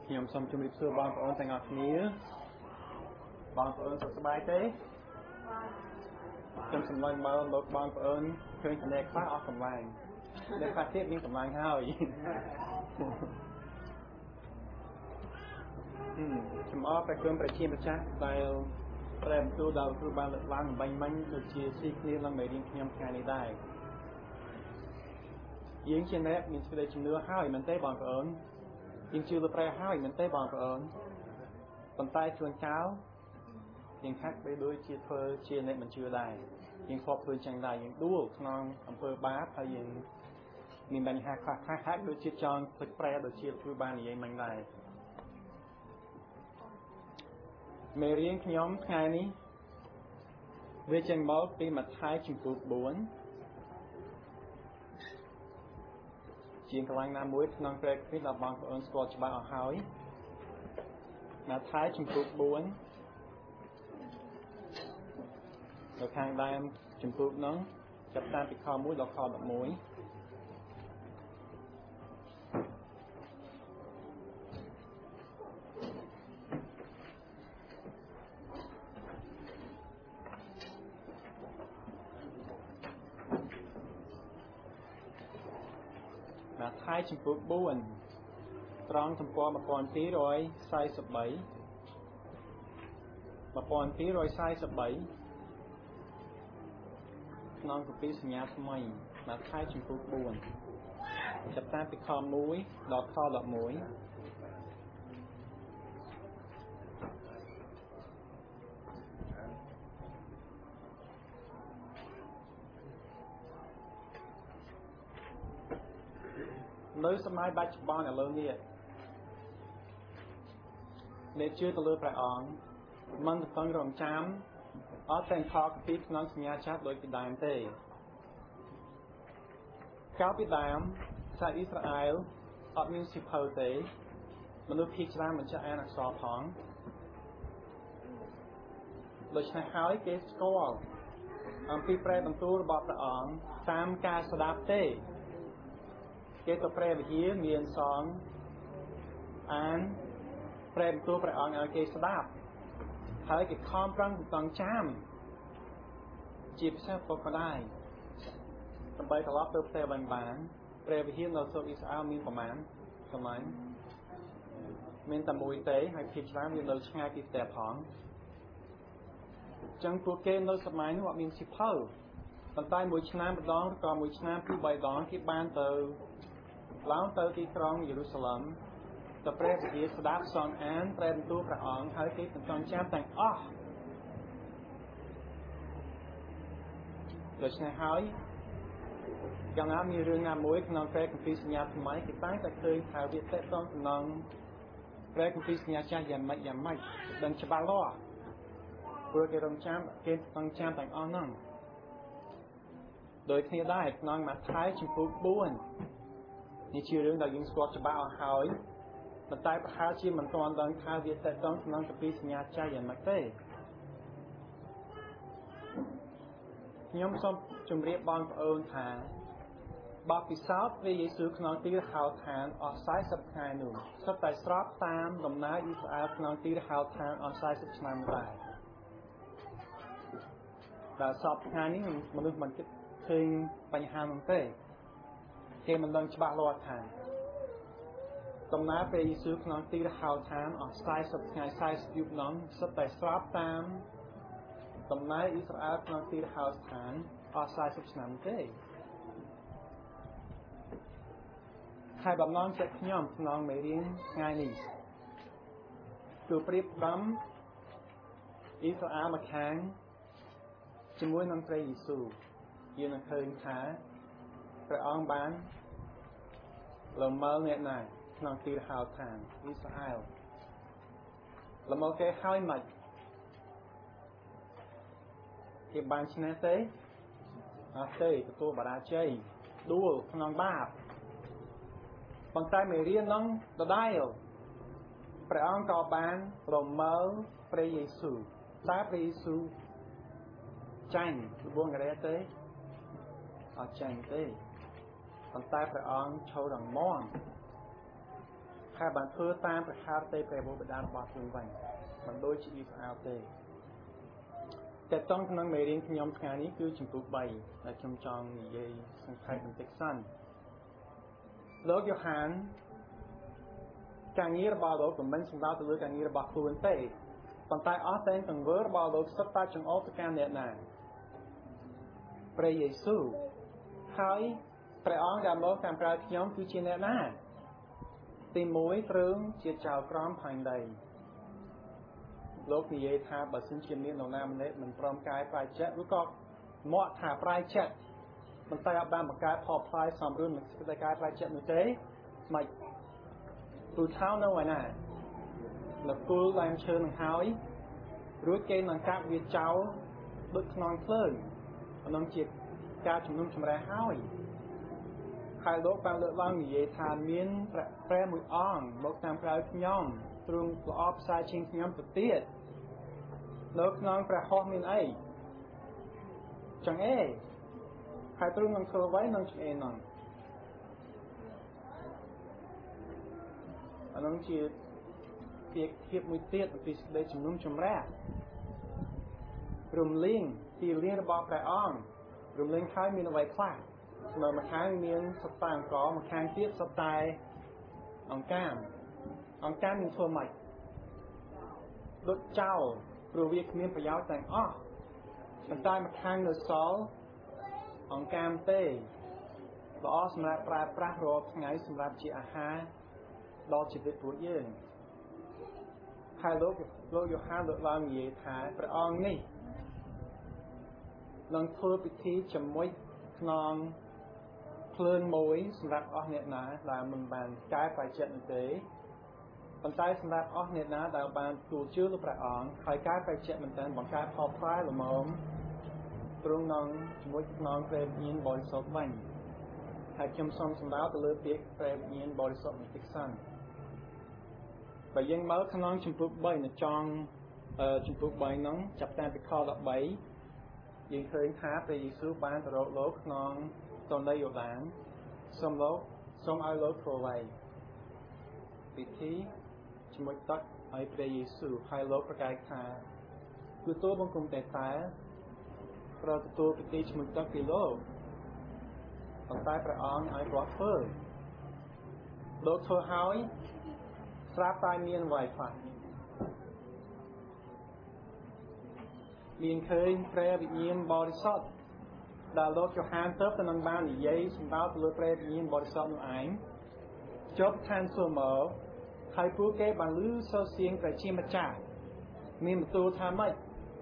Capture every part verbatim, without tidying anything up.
ខ្ញុំសូមជម្រាបសួរបងប្អូនទាំងអស់គ្នាបងប្អូនសុខសប្បាយទេខ្ញុំសម្លឹងមើលលោកបងប្អូនឃើញតែខ្លះអស់កម្លាំងអ្នកខ្លះទៀតមានកម្លាំងហើយខ្ញុំអរព្រះគុណព្រះជាម្ចាស់ដែលប្រែបន្ទូលដល់គ្រូបានលើកឡើងបាញ់មិញដូចជាស៊ីគ្នានឹងមេរៀនខ្ញុំថ្ងៃនេះដែរយើងជាអ្នកមានសេចក្តីជំនឿហើយមែនទេបងប្អូនយើងជឿលើព្រះហើយមែនទេបងប្អូនប៉ុន្តែជួនកាលយើងខាត់បីដូចជាធ្វើជាអ្នកមិនជឿដែរយើងធ្លាប់ធ្វើចឹងដែរយើងដួលក្នុងអំពើបាបហើយយើងមានបញ្ហាខ្លះខ្លះហាក់ដូចជាចង់ភ្លេចព្រះដូចជាគ្រូបាននិយាយមិញដែរមេរៀនខ្ញុំថ្ងៃនេះវាចេញមកពីម៉ាថាយជំពូកបួនជាកន្លែងណាមួយក្នុងព្រះគម្ពីរដល់បងប្អូនស្គាល់ច្បាស់អស់ហើយម៉ាថាយជំពូកបួននៅខាងដើមជំពូកនោះចាប់តាំងពីខមួយដល់ខដប់មួយម៉ាថាយជំពូកបួនត្រង់ទំព័រmột nghìn hai trăm bốn mươi ba một nghìn hai trăm bốn mươi baក្នុងគម្ពីរសញ្ញាថ្មីម៉ាថាយជំពូកបួនចាប់តាំងពីខមួយដល់ខដប់មួយនៅសម័យបច្ចុប្បន្នឥឡូវនេះអ្នកជឿទៅលើព្រះអង្គមិនต้องរងចាំអត់តែខកពីក្នុងសញ្ញាចាស់ដូចពីដើមទេកាលពីដើមសាសអ៊ីស្រាអែលអត់មានសិភៅទេមនុស្សភាគច្រើនមិនចេះអានអក្សរផងដូច្នេះហើយគេស្គាល់អំពីព្រះបន្ទូលរបស់ព្រះអង្គតាមការស្ដាប់ទេគេទៅព្រះវិហារមានសងអានព្រះបន្ទូលព្រះអង្គឲ្យគេស្ដាប់ហើយគេខំប្រឹងតង់ចាំជាពិសេសពុកម្ដាយដើម្បីត្រឡប់ទៅផ្ទះបានបានព្រះវិហារនៅស្រុកអ៊ីស្រាអែលមានប្រមាណកន្លែងមានតែមួយទេហើយភាគច្រើនវានៅឆ្ងាយពីផ្ទះផងចឹងពួកគេនៅសម័យនោះអត់មានសិភៅប៉ុន្តែមួយឆ្នាំម្ដងឬក៏មួយឆ្នាំពីរបីដងគេបានទៅឡើងទៅទីក្រុងយេរូសាឡិមទៅព្រះវិហារស្ដាប់សងអានព្រះបន្ទូលព្រះអង្គហើយគេបន្តចាំទាំងអស់ដូច្នេះហើយកាលណាមានរឿងណាមួយក្នុងព្រះគម្ពីរសញ្ញាថ្មីគេតែងតែឃើញថាវាតេតងក្នុងព្រះគម្ពីរសញ្ញាចាស់យ៉ាងម៉េចយ៉ាងម៉េចដឹងច្បាស់លាស់ព្រោះគេរងចាំគេបន្តចាំទាំងអស់ហ្នឹងដោយគ្នាដែរក្នុងម៉ាថាយជំពូកបួននេះជារឿងដែលយើងស្គាល់ច្បាស់អស់ហើយប៉ុន្តែប្រហែលជាមិនទាន់ដឹងថាវាតេតងក្នុងគម្ពីរសញ្ញាចាស់យ៉ាងម៉េចទេខ្ញុំសូមជម្រាបបងប្អូនថាបទពិសោធន៍ព្រះយេស៊ូវក្នុងទីរហោឋានអស់สี่สิบថ្ងៃនោះសុទ្ធតែស្របតាមដំណើរអ៊ីស្រាអែលក្នុងទីរហោឋានអស់สี่สิบឆ្នាំដែរដែលសពថ្ងៃនេះមនុស្សមិនគិតឃើញបញ្ហានោះទេគេមិនដឹងច្បាស់លាស់ថាដំណើរព្រះយេស៊ូវក្នុងទីរហោឋានអស់สี่สิบថ្ងៃสี่สิบយប់នោះសុទ្ធតែស្របតាមដំណើរអ៊ីស្រាអែលក្នុងទីរហោឋានអស់สี่สิบឆ្នាំទេហើយបំណងចិត្តខ្ញុំក្នុងមេរៀនថ្ងៃនេះគឺប្រៀបបំអ៊ីស្រាអែលមកខាងជាមួយនឹងព្រះយេស៊ូវយើងនឹងឃើញថាព្រះអង្គបានលមើលអ្នកណាក្នុងទីរហោឋានអ៊ីស្រាអែលលមើលគេហើយមិនគេបានឈ្នះទេអត់ទេទទួលបរាជ័យដួលក្នុងបាបប៉ុន្តែមេរៀននោះដដែលព្រះអង្គក៏បានលមើលព្រះយេស៊ូវតើព្រះយេស៊ូវចាញ់លបងរ៉េទេអត់ចាញ់ទេប៉ុន្តែព្រះអង្គឈររងមាំហើយបានធ្វើតាមប្រខារទេព្រះបុព្វដារបស់ខ្លួនវិញមិនដូចជាអ៊ីស្រាអែលទេតែតង់ក្នុងមេរៀនខ្ញុំថ្ងៃនេះគឺចំពោះបីដែលខ្ញុំចង់និយាយសង្ខេបបន្តិចសិនលោកយ៉ូហានការងាររបស់លោកមិនមែនសម្ដៅទៅលើការងាររបស់ខ្លួនទេប៉ុន្តែអស់តែទង្វើរបស់លោកសុទ្ធតែចង្អុលទៅកាន់អ្នកណាព្រះយេស៊ូវហើយព្រះអង្គដែលមកតាមក្រៅខ្ញុំគឺជាអ្នកណាទីមួយត្រឹមជាចៅក្រមផែនដីលោកនិយាយថាបើសិនជាមាននរណាម្នាក់មិនព្រមកាយប្រែចិត្តឬក៏មកថាប្រែចិត្តមិនតែអត់បានបង្កើតផលផ្លាយសំរឿននឹងសេចក្តីកាយប្រែចិត្តនោះទេមិនទូថៅនៅឯណាលគូលឡើងឈើនឹងហើយរួចគេនឹងកាប់វាចោលដូចខ្នងភ្លើងអានោះជាការជំនុំជម្រះហើយហើយលោកបានលើកឡើងនិយាយថាមានព្រះមួយអង្គមកតាមក្រៅខ្ញុំទ្រង់ល្អផ្សាយជាងខ្ញុំទៅទៀតនៅក្នុងព្រះហស្ថមានអីចង្អេរហើយទ្រង់នឹងធ្វើអ្វីនឹងចង្អេរនោះអានោះជាពាក្យធៀបមួយទៀតអំពីសេចក្តីជំនុំជម្រះរំលឹងទីលានរបស់ព្រះអង្គរំលឹងហើយមានអ្វីខ្លះនៅម្ខាងមានសត្វតាអង្គម្ខាងទៀតសត្វតែអង្កាមអង្កាមមានធ្វើម៉េចដុតចោលព្រោះវាគ្មានប្រយោជន៍ទាំងអស់ប៉ុន្តែម្ខាងនៅសល់អង្កាមទេល្អសម្រាប់ប្រើប្រាស់រាល់ថ្ងៃសម្រាប់ជាអាហារដល់ជីវិតពួកយើងហើយលោកលោកយ៉ូហានលើកឡើងនិយាយថាព្រះអង្គនេះនឹងធ្វើពិធីជាមួយក្នុងភ្លើងមួយសម្រាប់អស់អ្នកណាដែលមិនបានកែប្រែចិត្តនោះទេប៉ុន្តែសម្រាប់អស់អ្នកណាដែលបានទូលជឿលើព្រះអង្គហើយកែប្រែចិត្តមែនទែនបង្កើតផលផ្លែល្មមទ្រង់នឹងជាមួយក្នុងព្រះវិញ្ញាណបរិសុទ្ធវិញហើយខ្ញុំសូមសម្ដៅទៅលើពាក្យព្រះវិញ្ញាណបរិសុទ្ធបន្តិចសិនបើយើងមើលក្នុងជំពូកបីនៅចង់ជំពូកបីហ្នឹងចាប់តាំងពីខដប់បីយើងឃើញថាព្រះយេស៊ូវបានទៅរកលោកក្នុងទន្លេយ៉ូដានសូមលោកសូមឲ្យលោកធ្វើអ្វីពិធីជាមួយទឹកឲ្យព្រះយេស៊ូវហើយលោកប្រកាសថាទទួលបង្គំតែតែត្រូវទទួលពិធីជាមួយទឹកពីលោកប៉ុន្តែព្រះអង្គឲ្យគាត់ធ្វើលោកធ្វើហើយស្រាប់តែមានអ្វីខ្លះមានឃើញព្រះវិញ្ញាណបរិសុទ្ធដែលលោកយ៉ូហានទៅទៅនឹងបាននិយាយសម្ដៅទៅលើព្រះវិញ្ញាណបរិសុទ្ធនោះឯងចុះឋានសួគ៌មកហើយពួកគេបានឮសូរសៀងព្រះជាម្ចាស់មានបន្ទូលថាម៉េច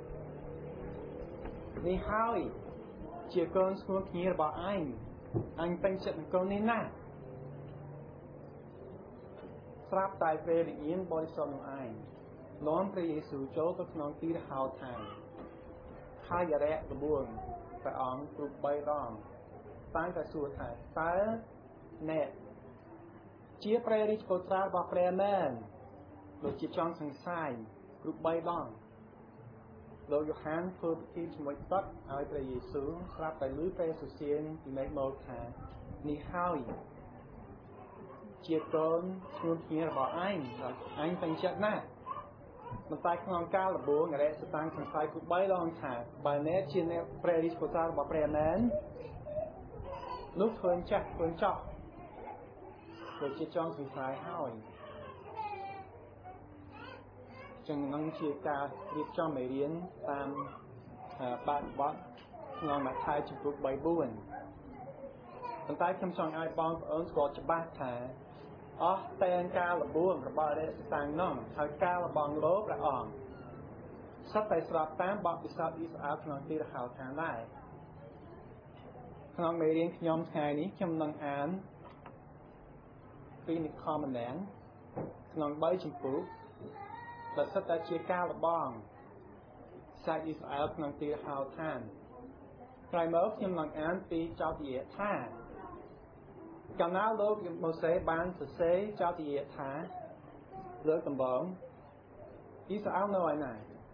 នេះហើយជាកូនស្ងួនភ្ញៀរបស់ឯងអញពេញចិត្តនឹងកូននេះណាស់ស្រាប់តែព្រះវិញ្ញាណបរិសុទ្ធនោះឯងនាំព្រះយេស៊ូវចូលទៅក្នុងទីរហោឋានហើយរយៈល្បួងព្រះអង្គគ្រប់បីដងតែតែសួរថាតើអ្នកជាព្រះរាជកុត្រារបស់ព្រះមែនលោកជាចង់សង្ស័យគ្រប់បីដងលោកយ៉ូហានធ្វើពិធីជាមួយទឹកឲ្យព្រះយេស៊ូវស្រាប់តែឮព្រះសុសៀងពីមេឃមកថានេះហើយជាកូនស្ងួនភ្ញៀរបស់ឯងអញពេញចិត្តណាស់ប៉ុន្តែក្នុងការលបួងអរិយសតាំងសង្ស័យគ្រប់បីដងថាបើអ្នកជាអ្នកព្រះរាជកុត្រារបស់ព្រះមែននោះធ្វើចាស់ធ្វើចោះដូចជាចង់សង្ស័យហើយចឹងនឹងជាការរៀបចំមេរៀនតាមបាត់បត់ក្នុងមួយខែជំពូកបី បួនប៉ុន្តែខ្ញុំចង់ឲ្យបងប្អូនស្គាល់ច្បាស់ថាអស់តែការលបួងរបស់អរិយសតាំងនោះហើយការលបងលោព្រះអង្គសិតតែស្របតាមបទពិសោធន៍អ៊ីស្រាអែលក្នុងទីរហោឋានដែរក្នុងមេរៀនខ្ញុំថ្ងៃនេះខ្ញុំនឹងអានពីនិខមម្នាក់ក្នុងបីជំពូកដែលសិតតែជាការលបងសាច់អ៊ីស្រាអែលក្នុងទីរហោឋានក្រោយមកខ្ញុំនឹងអានពីចោទយថាកាលណាលោកម៉ូសេបានសរសេរចោទយថាលើកដំបូងអ៊ីស្រាអែលនៅឯណា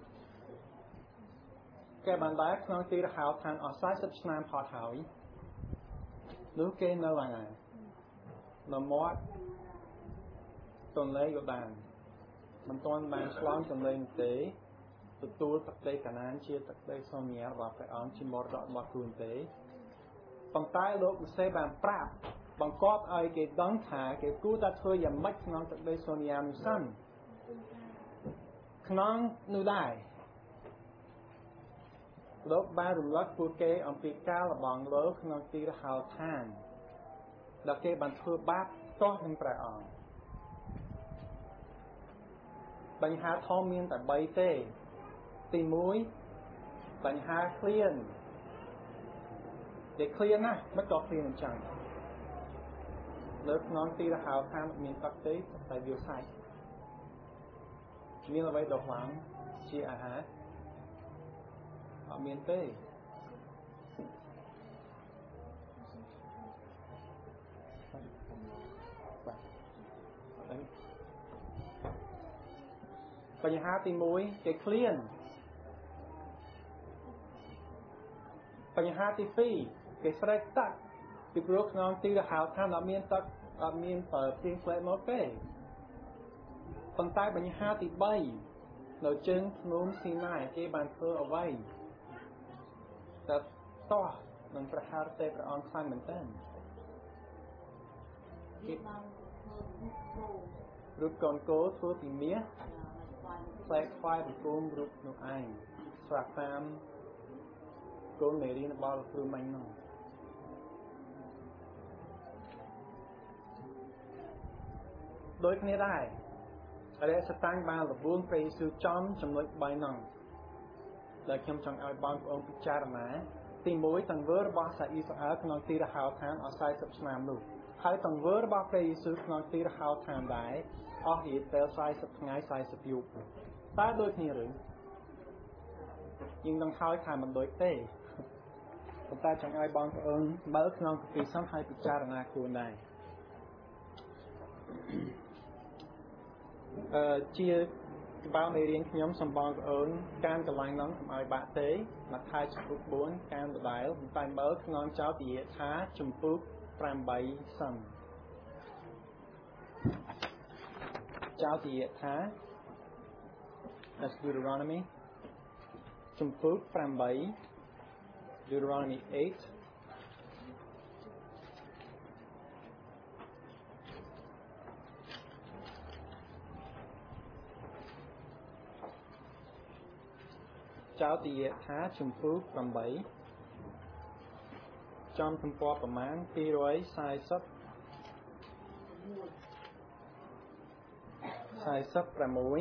គេបានដែរក្នុងទីរហោឋានអស់สี่สิบឆ្នាំផុតហើយនោះគេនៅឯណានៅមាត់ទន្លេយូដានមិនទាន់បានឆ្លងទន្លេនោះទេទទួលទឹកដីកាណានជាទឹកដីសន្យារបស់ព្រះអង្គជាមរតករបស់ខ្លួនទេប៉ុន្តែលោកម៉ូសេបានប្រាប់បង្គាប់ឲ្យគេដឹងថាគេគួរតែធ្វើយ៉ាងម៉េចក្នុងទឹកដីសន្យានោះសិនក្នុងនោះដែរលោកបានរំលឹកពួកគេអំពីការលបងលើក្នុងទីរហោឋានដែលគេបានធ្វើបាបទាស់នឹងព្រះអង្គបញ្ហាធំមានតែបីទេទីមួយបញ្ហាឃ្លានតែឃ្លានណាមិនក៏ឃ្លានអញ្ចឹងលើក្នុងទីរហោឋានមានទឹកទេតែវាសាច់មានអ្វីដល់ខ្លាំងជាអាហារអត់មានទេបញ្ហាទីមួយគេឃ្លានបញ្ហាទីពីរគេស្រែកទឹកពីព្រោះក្នុងទីរហោឋានអត់មានទឹកអត់មានប្រើព្រៀងផ្លែមកទេប៉ុន្តែបញ្ហាទីបីនៅជើងភ្នំស៊ីណាយគេបានធ្វើអ្វីតែតោះនឹងប្រហារទេព្រះអង្គខ្លាំងមែនទែនគេបានរូបកូនគោធ្វើពីមាសផ្លែខ្វាយបង្គំរូបនោះឯងស្រាប់តាមកូនមេរីរបស់លោកគ្រូមាញ់នោះដូចគ្នាដែរអរិយសតាំងបានលបួងព្រះយេស៊ូវចំចំណុចបីហ្នឹងដែលខ្ញុំចង់ឲ្យបងប្អូនពិចារណាទីមួយទង្វើរបស់សាអ៊ីស្រាអែលក្នុងទីរហោឋានអស់สี่สิบឆ្នាំនោះហើយទង្វើរបស់ព្រះយេស៊ូវក្នុងទីរហោឋានដែរអស់រយៈពេលสี่สิบថ្ងៃสี่สิบយប់តើដូចគ្នាឬយើងនឹងហើយថាមិនដូចទេប៉ុន្តែចង់ឲ្យបងប្អូនមើលក្នុងគម្ពីរសំហើយពិចារណាខ្លួនដែរអឺជាក្បាលមេរៀនខ្ញុំសូមបងប្អូនការកន្លែងនោះកុំឲ្យបាក់ទេមកខែចំពុកbốnការដដែលប៉ុន្តែមើលក្នុងចោទិយថាចំពុកប្រាំបីសិនចោទិយថា That's Deuteronomy ចំពុកប្រាំបី Deuteronomy eightចោទិយថាជំពូកប្រាំបីចំទំព័រប្រមាណពីរយสี่สิบ สี่สิบប្រាំមួយ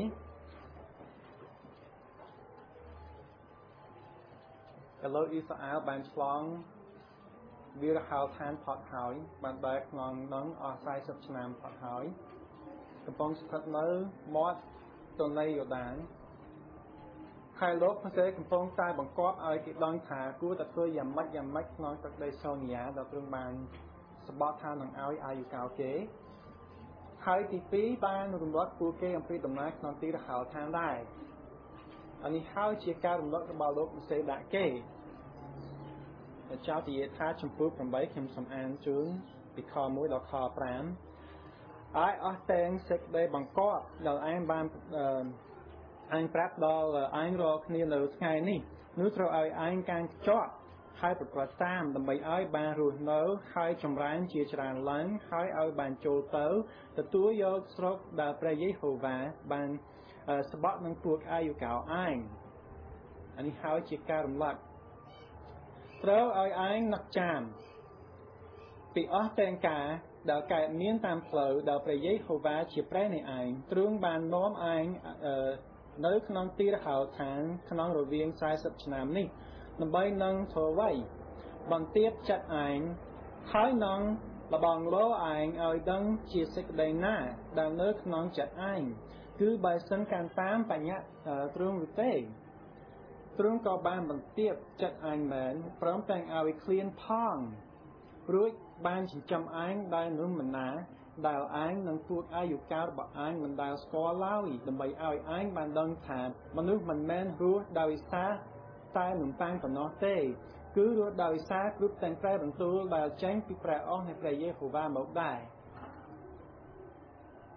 ឥឡូវអ៊ីស្រាអែលបានឆ្លងវារហោឋានផុតហើយបានបែកក្នុងនឹងអស់สี่สิบឆ្នាំផុតហើយកំពុងស្ថិតនៅមាត់ទន្លេយូដានហើយលោកផ្សេងកំពុងតែបង្គាប់ឲ្យគេដឹងថាគួរតែធ្វើយ៉ាងម៉េចយ៉ាងម៉េចក្នុងទឹកដីសូនីយ៉ាដែលទ្រង់បានសម្បត្តិថានឹងឲ្យអាយុកាលគេហើយទីពីរបានរំលឹកពួកគេអំពីដំណើរក្នុងទីរហោឋានដែរអានេះហើយជាការរំលឹករបស់លោកផ្សេងដាក់គេចោទិយថាចំពោះប្រាំបីខ្ញុំសូមអានជូនពីខមួយដល់ខប្រាំអាយអស់តែងសេចក្តីបង្គាប់ដែលឯងបានអញប្រាប់ដល់ឯងរកគ្នានៅថ្ងៃនេះនោះត្រូវឲ្យឯងកាន់ខ្ជាប់ហើយប្រព្រឹត្តតាមដើម្បីឲ្យបានរស់នៅហើយចម្រើនជាច្រើនឡើងហើយឲ្យបានចូលទៅទទួលយកស្រុកដែលព្រះយេហូវ៉ាបានស្បត់នឹងពួកអាយុកោឯងអានេះហើយជាការរំលឹកត្រូវឲ្យឯងនឹកចាំពីអស់ទាំងការដែលកើតមានតាមផ្លូវដែលព្រះយេហូវ៉ាជាព្រះនៃឯងទ្រង់បាននាំឯងនៅក្នុងទីរហោឋានក្នុងរវាងสี่สิบឆ្នាំនេះដើម្បីនឹងធ្វើអ្វីបន្ទាបចិត្តឯងហើយនឹងលបងលោឯងឲ្យដឹងជាសេចក្តីណាដែលនៅក្នុងចិត្តឯងគឺបើសិនកាន់តាមបញ្ញត្តិទ្រង់ឬទេទ្រង់ក៏បានបន្ទាបចិត្តឯងមែនព្រមទាំងឲ្យឃ្លានផងរួចបានចិញ្ចឹមឯងដោយនោះមិនណាដែលឯងនឹងពួកអាយុកាលរបស់ឯងមិនដែលស្គាល់ឡើយដើម្បីឲ្យឯងបានដឹងថាមនុស្សមិនមែនរស់ដោយសារតែនំប៉័ងប៉ុណ្ណោះទេគឺរស់ដោយសារគ្រប់ទាំងព្រះបន្ទូលដែលចេញពីព្រះអង្គនៃព្រះយេហូវ៉ាមកដែរ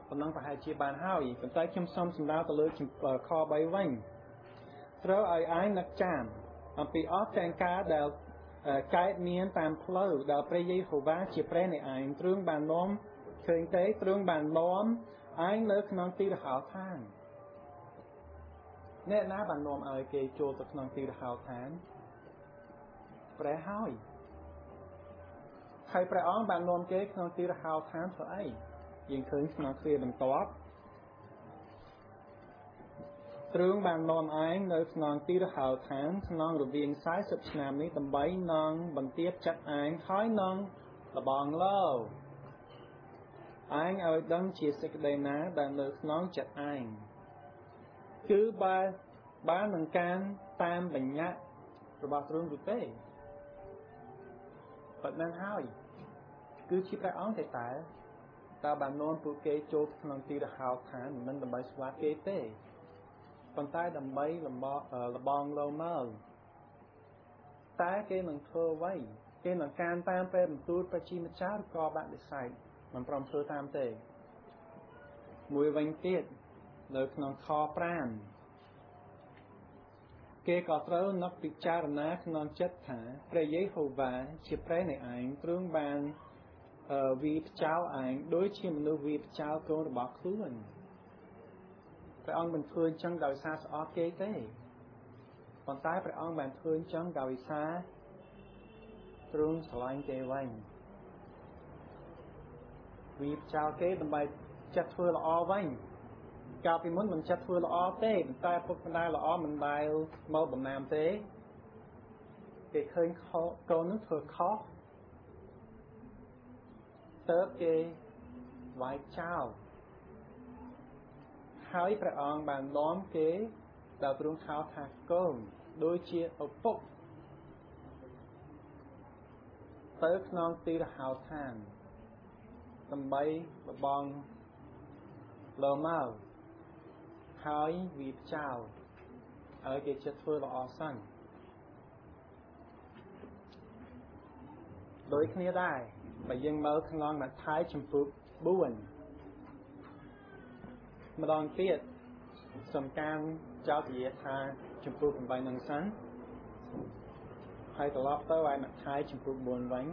ប៉ុណ្ណឹងប្រហែលជាបានហើយប៉ុន្តែខ្ញុំសូមសម្ដៅទៅលើខបីវិញត្រូវឲ្យឯងនឹកចាំអំពីអស់ទាំងការដែលកើតមានតាមផ្លូវដែលព្រះយេហូវ៉ាជាព្រះនៃឯងទ្រង់បាននាំឃើញទេទ្រង់បាននាំឯងនៅក្នុងទីរហោឋានអ្នកណាបាននាំឲ្យគេចូលទៅក្នុងទីរហោឋានព្រះហើយហើយព្រះអង្គបាននាំគេក្នុងទីរហោឋានធ្វើអីយើងឃើញក្នុងគ្រាបន្ទាប់ទ្រង់បាននាំឯងនៅក្នុងទីរហោឋានក្នុងរវាង40ឆ្នាំនេះដើម្បីនឹងបន្ទាបចិត្តឯងហើយនឹងលបងលោឯងឲ្យដឹងជាសេចក្តីណាដែលនៅក្នុងចិត្តឯងគឺបើបាននឹងការតាមបញ្ញត្តិរបស់ទ្រង់ឬទេប៉ុណ្ណឹងហើយគឺជាព្រះអង្គទេតើតើបាននាំពួកគេចូលក្នុងទីរហោឋានមិនដើម្បីស្វាគមន៍ទេប៉ុន្តែដើម្បីលំលបងលោមើលតែគេនឹងធ្វើអ្វីគេនឹងការតាមពេលបន្ទូលព្រះជាម្ចាស់ក៏បាក់និស័យមិនព្រមធ្វើតាមទេមួយវិញទៀតនៅក្នុងខប្រាំគេក៏ត្រូវនឹកពិចារណាក្នុងចិត្តថាព្រះយេហូវ៉ាជាព្រះនៃឯងទ្រង់បានវាផ្ចោលឯងដូចជាមនុស្សវាផ្ចោលកូនរបស់ខ្លួនព្រះអង្គមិនធ្វើអញ្ចឹងដោយសារស្អប់គេទេប៉ុន្តែព្រះអង្គបានធ្វើអញ្ចឹងដោយសារទ្រង់ស្រឡាញ់គេវិញវាផ្ចោលគេដើម្បីចិត្តធ្វើល្អវិញកាលពីមុនមិនចិត្តធ្វើល្អទេប៉ុន្តែពុកម្ដាយល្អមិនដែលមកបំណាមទេគេឃើញកូននឹងធ្វើខុសតើបគេវាយចោលហើយព្រះអង្គបាននាំគេដល់ទ្រង់ហៅថាកូនដូចជាឪពុកទៅក្នុងទីរហោឋានដើម្បីលបងលោមកហើយវាផ្ចោលឲ្យគេចិត្តធ្វើល្អសិនដូចគ្នាដែរបើយើងមើលក្នុងម៉ាថាយជំពូកបួនម្ដងទៀតសំការចោទនិយាយថាជំពូកប្រាំនឹងសិនហើយត្រឡប់ទៅឲ្យម៉ាថាយជំពូកបួនវិញ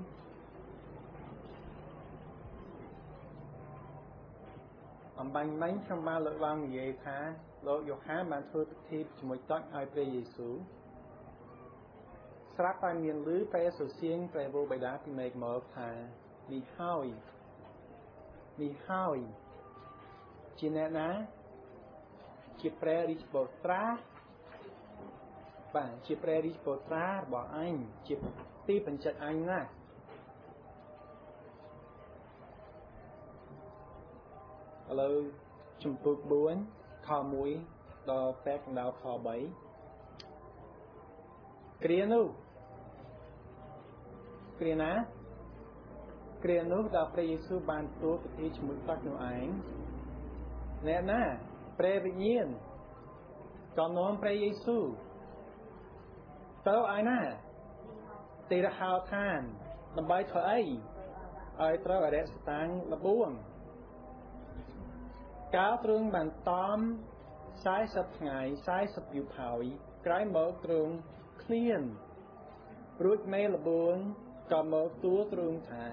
អំបញ្ញមិញខ្ញុំបានលើកឡើងនិយាយថាលោកយ៉ូហានបានធ្វើពិធីជាមួយទឹកឲ្យព្រះយេស៊ូវស្រាប់តែមានឮព្រះសូរសៀងព្រះវរបិតាពីមេឃមកថានេះហើយនេះហើយជាអ្នកណាជាព្រះរាជបុត្រាបាទជាព្រះរាជបុត្រារបស់អញជាទីបញ្ចិតអញណាឥឡូវជំពូកបួនខមួយដល់ពេកកណ្ដាលខបីគ្រានោះគ្រាណាគ្រានោះដល់ព្រះយេស៊ូវបានទទួលពិធីជាមួយទឹកនោះឯងអ្នកណាព្រះវិញ្ញាណក៏នាំព្រះយេស៊ូវទៅឯណាទីរហោឋានដើម្បីធ្វើអីឲ្យត្រូវអរិយសតាំងលបួងកាលទ្រង់បានតំ40ថ្ងៃ40យប់ហើយក្រោយមកទ្រង់ឃ្លានរួចមេលបួងក៏មកទួទ្រង់ថា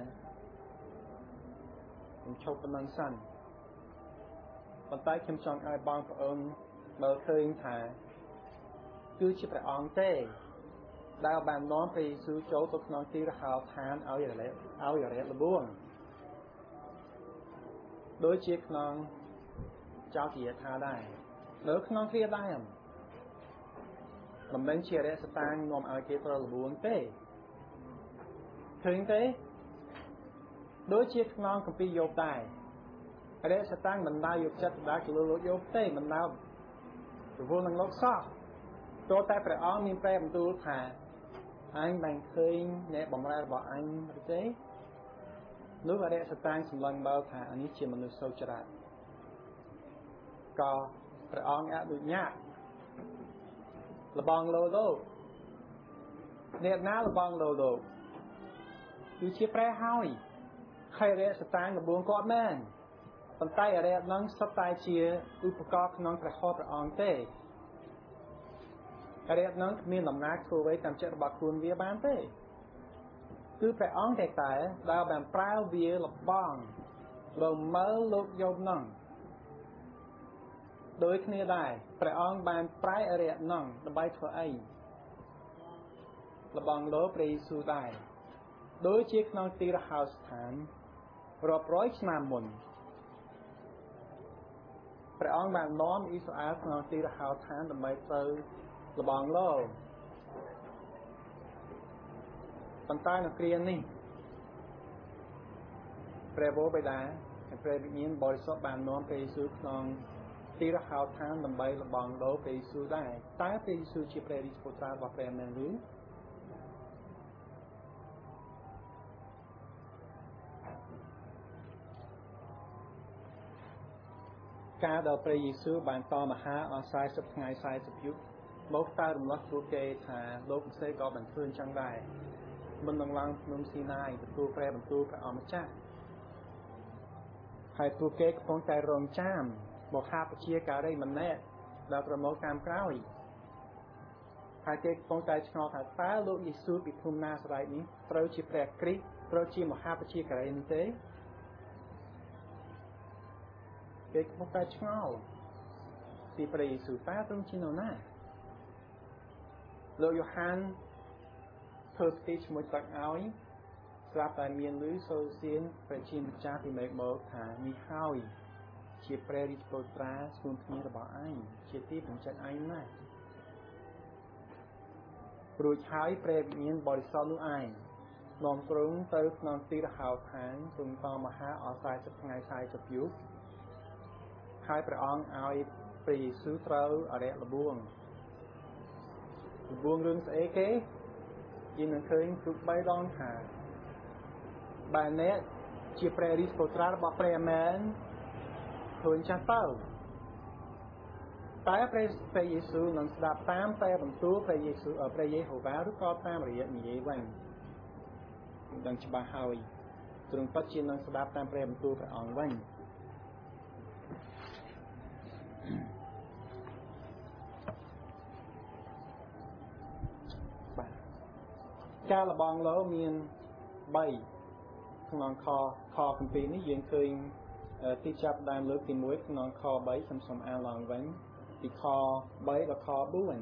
ខ្ញុំឈប់ប៉ុណ្ណឹងសិនប៉ុន្តែខ្ញុំចង់ឲ្យបងប្អូនមើលឃើញថាគឺជាព្រះអង្គទេដែលបាននាំព្រះយេស៊ូវចូលទៅក្នុងទីរហោឋានឲ្យរលឲ្យអរិយលបួងដូចជាក្នុងចោទនិយាយថាដែរនៅក្នុងគ្រាដែរមិនមែនជាអរិយសតាំងនាំឲ្យគេត្រូវលបួងទេឃើញទេដូចជាក្នុងគម្ពីរយោបដែរអរិយសតាំងមិនដាវយកចិត្តដាច់ទៅលើលោកយោបទេមិនដាវរវល់នឹងលោកសោះទោះតែព្រះអង្គមានព្រះបន្ទូលថាអញបានឃើញអ្នកបម្រើរបស់អញឬទេនោះអរិយសតាំងសម្លឹងមើលថានេះជាមនុស្សសូចរៈក៏ព្រះអង្គអនុញ្ញាតលបងលោលោកអ្នកណាលបងលោលោកគឺជាព្រះហើយហើយអរិយសតាំងលបួងគាត់មែនប៉ុន្តែអរិយនឹងសុទ្ធតែជាឧបករណ៍ក្នុងព្រះហស្ថព្រះអង្គទេអរិយនឹងគ្មានដំណើរធ្វើអ្វីតាមចិត្តរបស់ខ្លួនវាបានទេគឺព្រះអង្គតែតែដែលបានប្រើវាលបងលមើលលោកយោបនឹងដោយគ្នាដែរព្រះអង្គបានប្រែអរិយនឹងដើម្បីធ្វើអីលបងលោព្រះយេស៊ូវដែរដូចជាក្នុងទីរហោស្ថានរាប់រយឆ្នាំមុនព្រះអង្គបាននាំអ៊ីស្រាអែលក្នុងទីរហោស្ថានដើម្បីទៅលបងលោប៉ុន្តែនៅគ្រានេះព្រះវរបិតាហើយព្រះវិញ្ញាណបរិសុទ្ធបាននាំព្រះយេស៊ូវក្នុងទីរហោស្ថានដើម្បីលបងលោព្រះយេស៊ូវដែរតើព្រះយេស៊ូវជាព្រះរាជបុត្រារបស់ព្រះមែនឬការដែលព្រះយេស៊ូវបានតមហាអស់สี่สิบថ្ងៃสี่สิบយុគមកតើរំលឹកពួកគេថាលោកផ្សេងក៏បានធ្វើអញ្ចឹងដែរមិននឹងឡើងភ្នំស៊ីណាយទទួលព្រះបន្ទូលព្រះអម្ចាស់ហើយពួកគេកំពុងតែរងចាំមកហាបជាការីម្នាក់ដែលប្រមូលតាមក្រោយហើយគេកំពុងតែឆ្ងល់ថាតើលោកយេស៊ូវពីភូមិណាសរ៉ៃនេះត្រូវជាព្រះគ្រីស្ទត្រូវជាមហាបជាការីនោះទេគេកំពុងតែឆ្ងល់ពីព្រះយេស៊ូវតើទ្រង់ជានរណាលោកយ៉ូហានធ្វើពិធីឈ្មោះទឹកឲ្យស្រាប់តែមានឮសូរសៀងព្រះជាម្ចាស់ពីមេឃមកថានេះហើយជាព្រះរាជបុត្រាស្គមគ្នារបស់ឯងជាទីបញ្ជាក់ឯងណាស់រួចហើយព្រះវិញ្ញាណបរិសុទ្ធនោះឯងនាំទ្រង់ទៅក្នុងទីរហោស្ថានទ្រង់តមហាអស់สี่สิบថ្ងៃสี่สิบយុគហើយព្រះអង្គឲ្យព្រះយេស៊ូវត្រូវអរិយលបួងលបួងរឿងស្អីគេយើងនឹងឃើញទូបីដងថាបើអ្នកជាព្រះរាជបុត្រារបស់ព្រះមែនខ្លួនចាស់ទៅតែព្រះព្រះយេស៊ូវនឹងស្ដាប់តាមតែបន្ទូលព្រះយេស៊ូវព្រះយេហូវ៉ាឬក៏តាមរយៈនិយាយវិញដឹងច្បាស់ហើយទ្រង់ពិតជានឹងស្ដាប់តាមព្រះបន្ទូលព្រះអង្គវិញបាទការលបងលោមានបីក្នុងខខគម្ពីរនេះយើងឃើញទីចាប់ដើមលើកទីមួយក្នុងខបីខ្ញុំសូមអានឡើងវិញពីខបីដល់ខបួន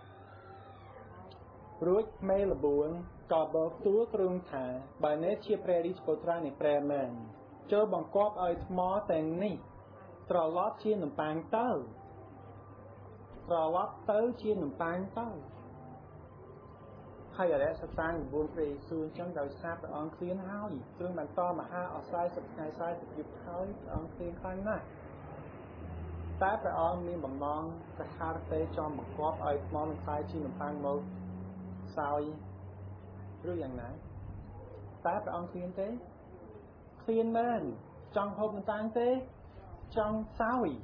រួចមេលបួនក៏បោកទួគ្រងថាបើអ្នកជាព្រះរាជបុត្រានៃព្រះមែនចូលបង្គាប់ឲ្យថ្មទាំងនេះត្រឡប់ជានំប៉័ងទៅត្រឡប់ទៅជានំប៉័ងទៅហើយអរិយសត្តាងវងព្រះយេស៊ូវអញ្ចឹងដោយសារព្រះអង្គឃ្លានហើយទ្រង់បានតមហាអស់สี่สิบថ្ងៃสี่สิบយុគហើយព្រះអង្គឃ្លានខ្លាំងណាស់តែព្រះអង្គមានបំណងសាខារទេចំបង្គាប់ឲ្យថ្មនឹងខ្លាយជានំប៉័ងមកសោយឬយ៉ាងណាតែព្រះអង្គឃ្លានទេឃ្លានមែនចង់ហូបនំប៉័ងទេចង់សោយ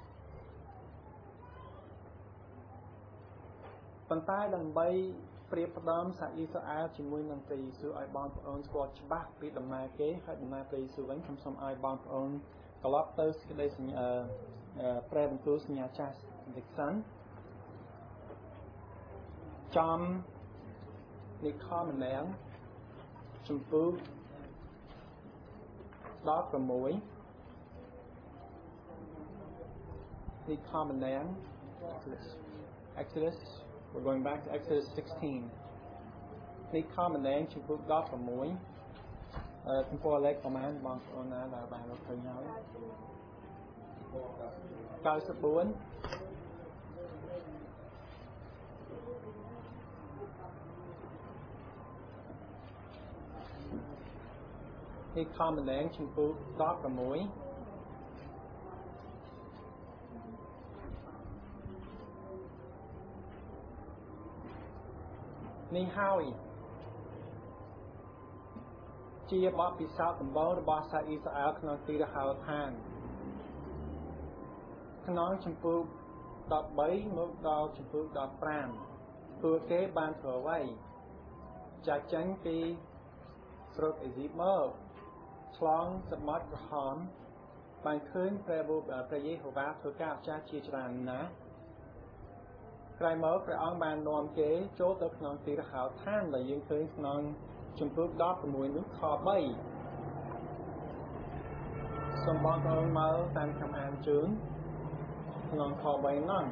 ប៉ុន្តែដើម្បីប្រៀបផ្ដំសាអ៊ីស្រាអែលជាមួយនឹងព្រះយេស៊ូវឲ្យបងប្អូនស្គាល់ច្បាស់ពីដំណើរគេហើយដំណើរព្រះយេស៊ូវវិញខ្ញុំសូមឲ្យបងប្អូនត្រឡប់ទៅសេចក្តីសញ្ញាព្រះបន្ទូលសញ្ញាចាស់បន្តិចសិនចំនិខម្នាក់ជំពូកដប់ប្រាំមួយនិខម្នាក់ Exodus we're going back to Exodus sixteen និខម្នាក់ជំពូកដប់ប្រាំមួយអឺទំព័រលេខប្រហែលបងប្អូនណាដែលបានរកឃើញហើយเก้าสิบสี่និខម្នាក់ជំពូកដប់ប្រាំមួយនេះហើយជាបទពិសោធន៍ដំបូងរបស់សាអ៊ីស្រាអែលក្នុងទីរហោស្ថានក្នុងជំពូកដប់បីមកដល់ជំពូកដប់ប្រាំពួកគេបានធ្វើអ្វីចាក់ចេញពីស្រុកអេស៊ីបមកឆ្លងសមុទ្រក្រហមបានឃើញព្រះបុត្រព្រះយេហូវ៉ាធ្វើការអស្ចារ្យជាច្រើនណាស់ក្រោយមកព្រះអង្គបាននាំគេចូលទៅក្នុងទីរហោឋានដែលយើងឃើញក្នុងជំពូកដប់៦នោះខ3សូមបងប្អូនមកតាមកំអានជើងក្នុងខ3ហ្នឹង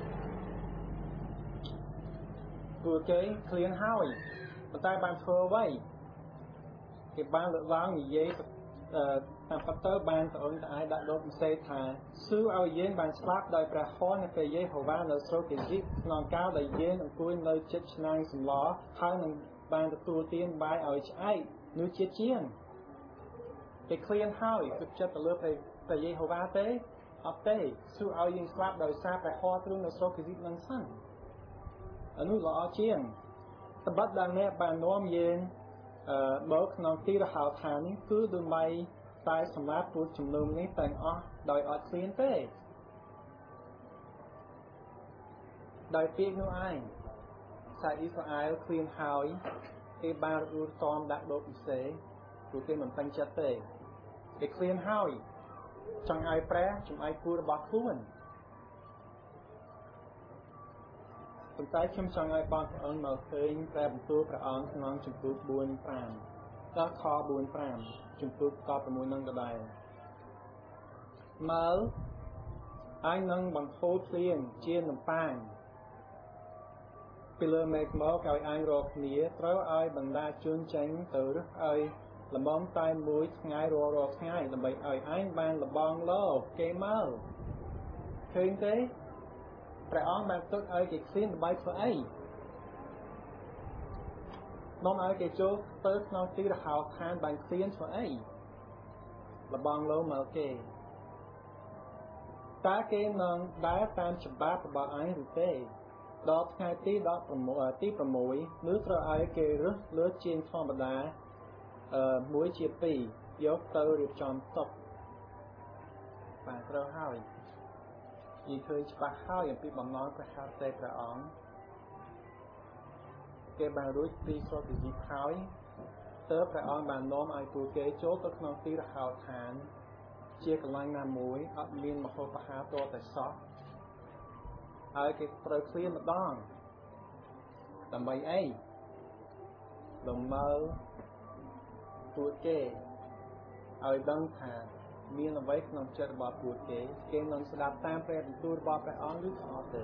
ពួកគេឃ្លានហើយប៉ុន្តែបានធ្វើអ្វីគេបានលើកឡើងនិយាយតាមពិតទៅបានត្អូញត្អែរដាក់លោកពិសេសថាស៊ឺឲ្យយើងបានស្លាប់ដោយព្រះហស្ថនៃព្រះយេហូវ៉ានៅស្រុកអេស៊ីបក្នុងកាលដែលយើងអង្គុយនៅជិតឆ្នាំងសម្លហើយនឹងបានទទួលទានបាយឲ្យឆ្អែតនោះជាតិជាងគេឃ្លានហើយទឹកចិត្តទៅលើព្រះយេហូវ៉ាទេអត់ទេស៊ឺឲ្យយើងស្លាប់ដោយសារព្រះហស្ថទ្រង់នៅស្រុកអេស៊ីបនឹងសិនអានោះល្អជាងត្បិតដែលអ្នកបាននាំយើងអឺមកក្នុងទីរហោឋាននេះគឺដើម្បីតែសម្រាប់ពួកជំនុំនេះទាំងអស់ដោយអត់ឃ្លានទេដោយពាក្យនោះឯងសាអ៊ីស្រាអែលឃ្លានហើយគេបានរੂតមដាក់ដូបពិសេសព្រោះគេមិនពេញចិត្តទេគេឃ្លានហើយចង់ឲ្យព្រះចំអែកគូរបស់ខ្លួនប៉ុន្តែខ្ញុំចង់ឲ្យបងប្អូនមកឃើញព្រះបន្ទូលព្រះអង្គក្នុងជំពូក4 5ដល់ខ4 5ជំពូកត6នឹងដដែលមើលអញនឹងបង្ហូរភ្លៀងជានំប៉ាងពីលើមេឃមកឲ្យអញរកគ្នាត្រូវឲ្យបណ្ដាជនចេញទៅរឹសឲ្យលំមតែមួយថ្ងៃរាល់រាល់ថ្ងៃដើម្បីឲ្យអញបានលបងលោគេមកឃើញទេព្រះអង្គបានទុកឲ្យគេឃ្លានដើម្បីធ្វើអីនាំឲ្យគេចូលទៅក្នុងទីរហោឋានបានឃ្លានធ្វើអីលបងលោមកគេតើគេនឹងដើរតាមច្បាប់របស់អញឬទេដល់ថ្ងៃទី16ទី6នោះត្រូវឲ្យគេរើសលើជាងធម្មតាអឺមួយជាពីរយកទៅរៀបចំតុបាទត្រូវហើយនិយាយឃើញច្បាស់ហើយអំពីបំណងព្រះហស្ថព្រះអង្គគេបានរួចពីស្រុកអេស៊ីបហើយទើបព្រះអង្គបាននាំឲ្យពួកគេចូលទៅក្នុងទីរហោឋានជាកន្លែងណាមួយអត់មានមហោបអាហារតតែសោះហើយគេត្រូវឃ្លានម្ដងដើម្បីអីលំមើពួកគេឲ្យដឹងថាមានអ្វីក្នុងចិត្តរបស់ពួកគេគេនឹងស្ដាប់តាមព្រះបន្ទូលរបស់ព្រះអង្គឬក៏អត់ទេ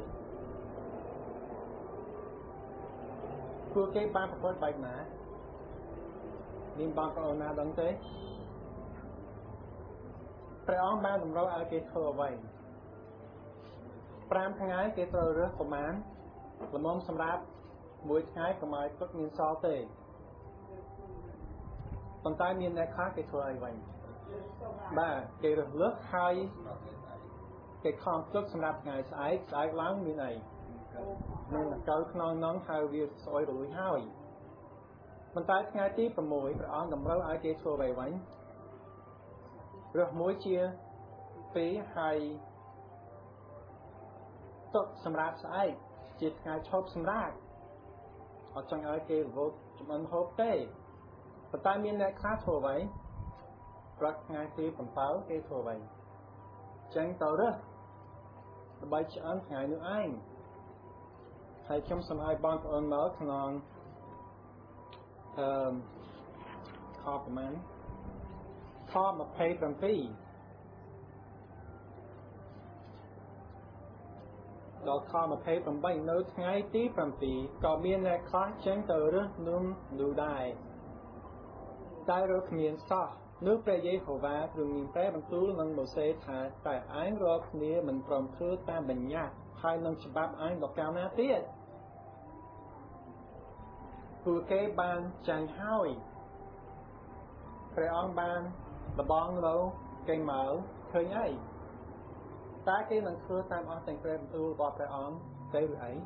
ពួកគេបានប្រព្រឹត្តបែបណាមានបងប្អូនណាដឹងទេព្រះអង្គបានតម្រូវឲ្យគេធ្វើអ្វី5ថ្ងៃគេត្រូវរើសប្រមាណល្មមសម្រាប់មួយថ្ងៃកុំឲ្យទឹកមានសល់ទេប៉ុន្តែមានអ្នកខ្លះគេធ្វើអីវិញបាទគេរើសលើកហើយគេខំទឹកសម្រាប់ថ្ងៃស្អែកស្អែកឡើងមានអីនឹងកៅខ្នងនងហើយវាស្អុយរលួយហើយប៉ុន្តែថ្ងៃទី6ព្រះអង្គតម្រូវឲ្យគេធ្វើអ្វីវិញរើសមួយជាពីរហើយទុកសម្រាប់ស្អែកជាថ្ងៃឈប់សម្រាកអត់ចង់ឲ្យគេរវល់ចំអិនហូបទេប៉ុន្តែមានអ្នកខ្លះធ្វើអ្វីព្រឹកថ្ងៃទី7គេធ្វើអ្វីចេញទៅរើសដើម្បីឆ្អិនថ្ងៃនោះឯងហើយខ្ញុំសូមឲ្យបងប្អូនមកក្នុងអឺខប្រមាណខ27ដល់ខ28នៅថ្ងៃទី7ក៏មានអ្នកខ្លះចេញទៅរើសនំនោះដែរតែរកគ្មានសោះនោះព្រះយេហូវ៉ាទ្រង់មានព្រះបន្ទូលនឹងម៉ូសេថាតែឯងរកគ្នាមិនព្រមធ្វើតាមបញ្ញត្តិហើយនឹងច្បាប់ឯងដល់កាលណាទៀតពួកគេបានចាញ់ហើយព្រះអង្គបានលបងលោគេមកឃើញអីតើគេនឹងធ្វើតាមអស់ទាំងព្រះបន្ទូលរបស់ព្រះអង្គទេឬអី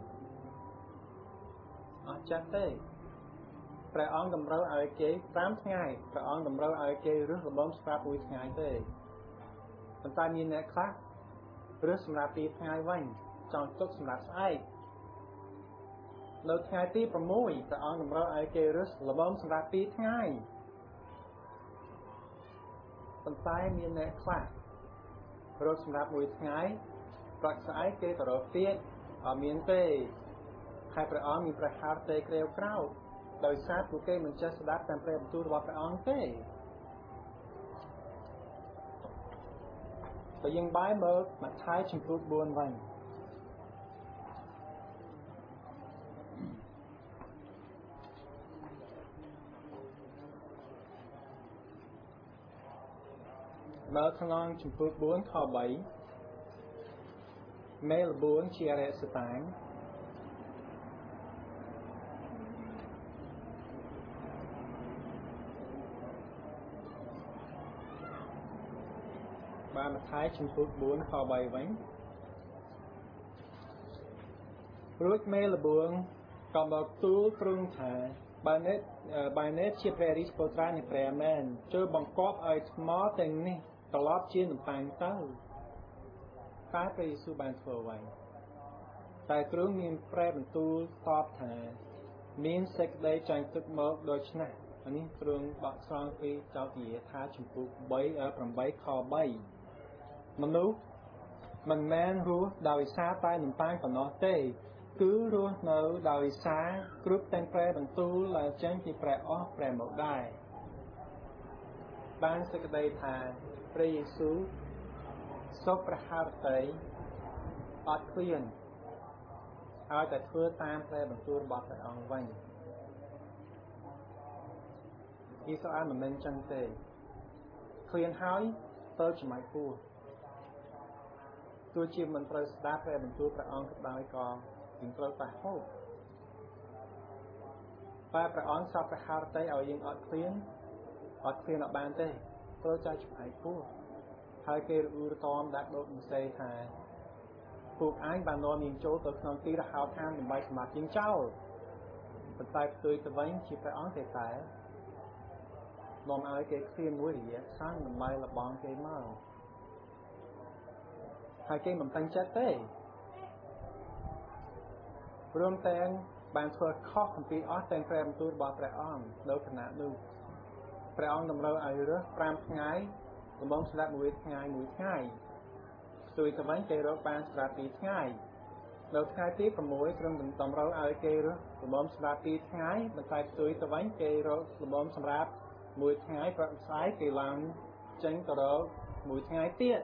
អត់ចាស់ទេព្រះអង្គតម្រូវឲ្យគេ5ថ្ងៃព្រះអង្គតម្រូវឲ្យគេរើសលំស្រាប់មួយថ្ងៃទេប៉ុន្តែមានអ្នកខ្លះរើសសម្រាប់2ថ្ងៃវិញចង់ទុកសម្រាប់ស្អែកនៅថ្ងៃទី6ព្រះអង្គតម្រូវឲ្យគេរើសលំសម្រាប់2ថ្ងៃប៉ុន្តែមានអ្នកខ្លះរត់សម្រាប់មួយថ្ងៃប្រកស្អែកគេទៅរកទៀតអត់មានទេហើយព្រះអង្គមានព្រះハរតេក្រេវក្រោតដោយសារពួកគេមិនចេះស្ដាប់តាមព្រះបន្ទូលរបស់ព្រះអង្គទេបើយើងបែរមើលម៉ាថាយចំពោះបួនវិញមើលក្នុងចំពោះបួនខបីមេលបួនជាអរិយសតាំងបានម៉ាថាយចំពោះបួនខបីវិញរួចមេលបួនក៏មកទូលទ្រង់ថាបើនេះបើនេះជាព្រះរាជពុត្រានៃព្រះមែនជួយបង្គាប់ឲ្យថ្មទាំងនេះត្រឡប់ជានំប៉័ងទៅតែព្រះយេស៊ូវបានធ្វើអ្វីតែទ្រង់មានព្រះបន្ទូលតបថាមានសេចក្តីចាញ់ទឹកមកដូច្នេះអានេះទ្រង់បកស្រាយពីចោទយាថាចំពោះបីខបីមនុស្សមិនមែនរស់ដោយសារតែនំប៉័ងប៉ុណ្ណោះទេគឺរស់នៅដោយសារគ្រប់ទាំងព្រះបន្ទូលដែលចេញពីព្រះអស់ព្រះមកដែរបានសេចក្តីថាព្រះយេស៊ូវសូមព្រះハរតេអត់ឃ្លានឲ្យតែធ្វើតាមព្រះបន្ទូលរបស់ព្រះអង្គវិញអ៊ីសាអែលមិនមែនចឹងទេឃ្លានហើយទៅចំៃពោះទោះជាមិនត្រូវស្ដាប់ព្រះបន្ទូលព្រះអង្គក៏ដោយក៏យើងត្រូវតែហូបតែព្រះអង្គសពព្រះハរតេឲ្យយើងអត់ឃ្លានអត់ឃ្លានអត់បានទេត្រូវចោលចំៃពោះហើយគេរអ៊ូរតំដាក់ដូចមិនសេថាពួកឯងបាននាំយើងចូលទៅក្នុងទីរហោឋានដើម្បីសម្រាប់យើងចោលប៉ុន្តែផ្ទុយទៅវិញជាព្រះអង្គទេតែនាំឲ្យគេឃ្លានមួយរយៈខាងដើម្បីលបងគេមកហើយគេមិនតាំងចិត្តទេព្រមទាំងបានធ្វើខុសអំពីអស់ទាំងព្រះបន្ទូលរបស់ព្រះអង្គនៅគណៈនោះព្រះអង្គតម្រូវឲ្យរើសប្រាំថ្ងៃលំងស្ដាប់មួយថ្ងៃមួយថ្ងៃផ្ទុយទៅវិញគេរកបានស្ដាប់ពីរថ្ងៃនៅថ្ងៃទីប្រាំមួយត្រឹមតម្រូវឲ្យគេរើសលំងស្ដាប់ពីរថ្ងៃបន្តែផ្ទុយទៅវិញគេរកលំងសម្រាប់មួយថ្ងៃប្រកស្អែកគេឡើងចេញទៅរកមួយថ្ងៃទៀត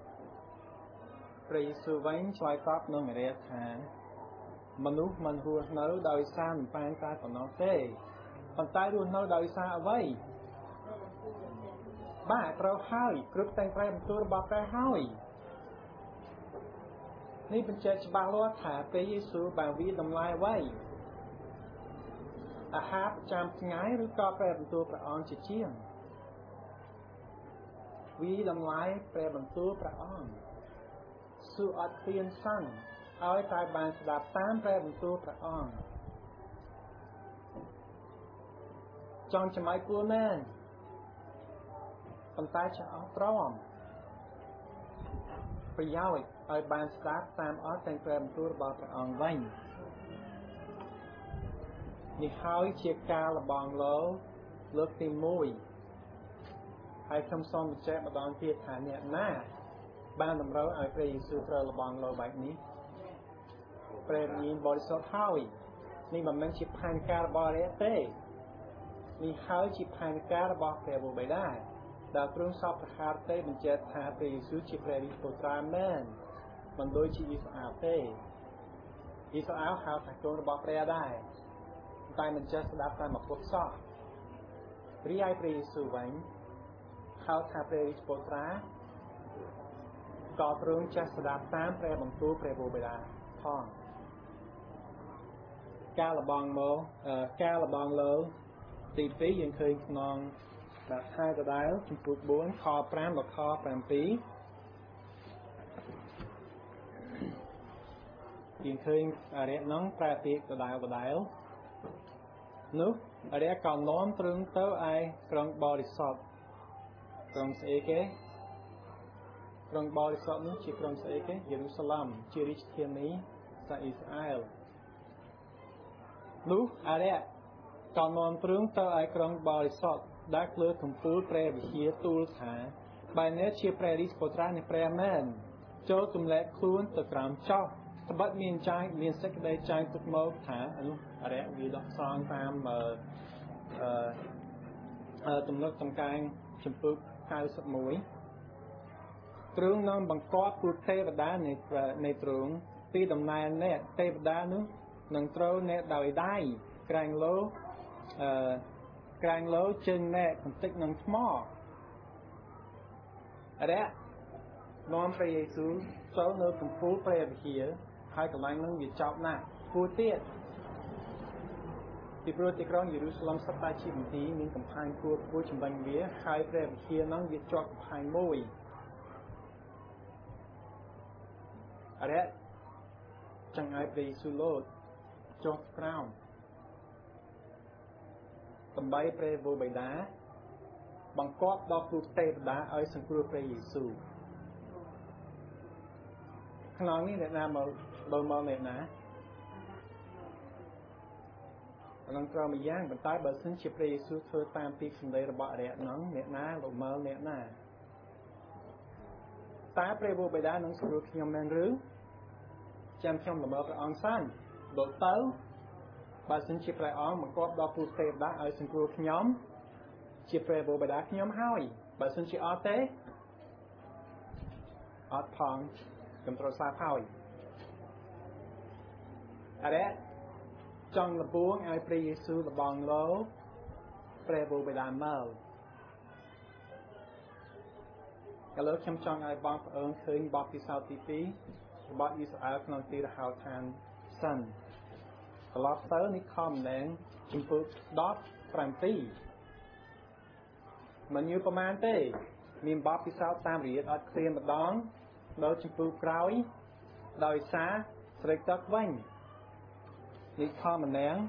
ព្រះយេស៊ូវវិញឆ្លើយតបនឹងមារយាថាមនុស្សមិនរស់នៅដោយសារនំប៉័ងតែប៉ុណ្ណោះទេប៉ុន្តែរស់នៅដោយសារអ្វីបាទត្រូវហើយគ្រប់ទាំងព្រះបន្ទូលរបស់ព្រះហើយនេះបញ្ជាក់ច្បាស់លាស់ថាព្រះយេស៊ូវបានវាតម្លៃអ្វីអាហារប្រចាំថ្ងៃឬក៏ព្រះបន្ទូលព្រះអង្គជាជាងវាតម្លៃព្រះបន្ទូលព្រះអង្គសួរអត់ទៀនសੰងឲ្យតែបានស្ដាប់តាមព្រះបន្ទូលព្រះអង្គចង់ចំៃគួរមែនប៉ុន្តែចាស់អត់ព្រមប្រយោជន៍ឲ្យបានស្ដាប់តាមអស់ទាំងព្រះបន្ទូលរបស់ព្រះអង្គវិញនេះហើយជាការលបងលោលើកទីមួយហើយខ្ញុំសូមបញ្ជាក់ម្ដងទៀតថាអ្នកណាបានតម្រូវឲ្យព្រះយេស៊ូវត្រូវលបងលោបែបនេះព្រះវិញ្ញាណបរិសុទ្ធហើយនេះមិនមែនជាផែនការរបស់រាជទេនេះហើយជាផែនការរបស់ព្រះវរបិតាដែលទ្រង់សពព្រះハរតេបញ្ជាក់ថាព្រះយេស៊ូវជាព្រះរាជពុត្រាមែនមិនដូចជាអ៊ីសាអែលទេអ៊ីសាអែលហៅថាកូនរបស់ព្រះដែរតែមិនចេះស្ដាប់តាមឪពុកសោះរីឯព្រះយេស៊ូវវិញហៅថាព្រះរាជពុត្រាក៏ទ្រង់ចេះស្ដាប់តាមព្រះបន្ទូលព្រះវរបិតាផងការលបងមកការលបងលើទីពីរយើងឃើញក្នុងដាក់ខែដដែលចំពោះបួនខប្រាំដល់ខប្រាំពីរយើងឃើញអរិយនោះប្រែពាក្យដដែលដដែលនោះអរិយក៏នាំទ្រង់ទៅឯក្រុងបរិសុទ្ធក្រុងស្អីគេក្រុងបរិសុទ្ធនោះជាក្រុងស្អីគេយេរូសាឡិមជារាជធានីសាអ៊ីស្រាអែលនោះអរិយក៏នាំទ្រង់ទៅឯក្រុងបរិសុទ្ធដែលលើកំពូលព្រះវិហារទូលថា bài nét chia pre đi sport ra này pre men cho tụm lệ khuôn từ cầm cho ta bắt miền trái miền sách đây trái tục mơ thả anh ở đây vì đọc xong tam mà tụm lớp tụm cang chấm phước khai sập mũi trường non bằng có phước tê và đá này này trường pi đồng này nè tê và đá nữa nâng trâu nè đòi đai càng lố càng lố chân nè còn tích nâng mò ở đây non phải dây xuống số nơi cùng phú phải về here hai cái lạnh nâng bị chọc nè phú tiết thì pro tiết rong Jerusalem sắp tay chỉ một tí mình cầm hai cua phú chấm bánh vía hai phải về here nâng bị chọc hai môi ở đây chẳng ai phải xuống lột chọc crown tầm bay phải vô bài đá bằng cóp đo phú tê đá ở sân cua phải Giêsu nói ní Việt Nam mà bờ mờ này nè, lần sau mình giang vận tải bờ sân chip đi xuống thưa tam tiết sinh đây là bọ đẹp nóng Việt Nam lộ mờ nè nè, tá pre vô bài đá nóng sôi nhom men rứ, chăm trong là mờ phải on san, độ tấu, bờ sân chip lại on mà có đo phù tê đá ở sân cua nhóm, chip pre vô bài đá nhóm hai, bờ sân chip ở té, ở thòng cầm trò xa thôi ở đây trong là buông ai pre Giêsu là bằng lố pre vô bài đàm mơ cái lối trong trong ai bằng ơn khơi bọc đi sau tí tí bọc Israel không tí là hào than sân cái lót tớ ní khom nén chim phước đót phàm tí mà nhưประมาณ thế mình bọc đi sau tam riết ở tiền một đón đôi chim phượng cối đôi xá sợi tóc vành đi kho mình nén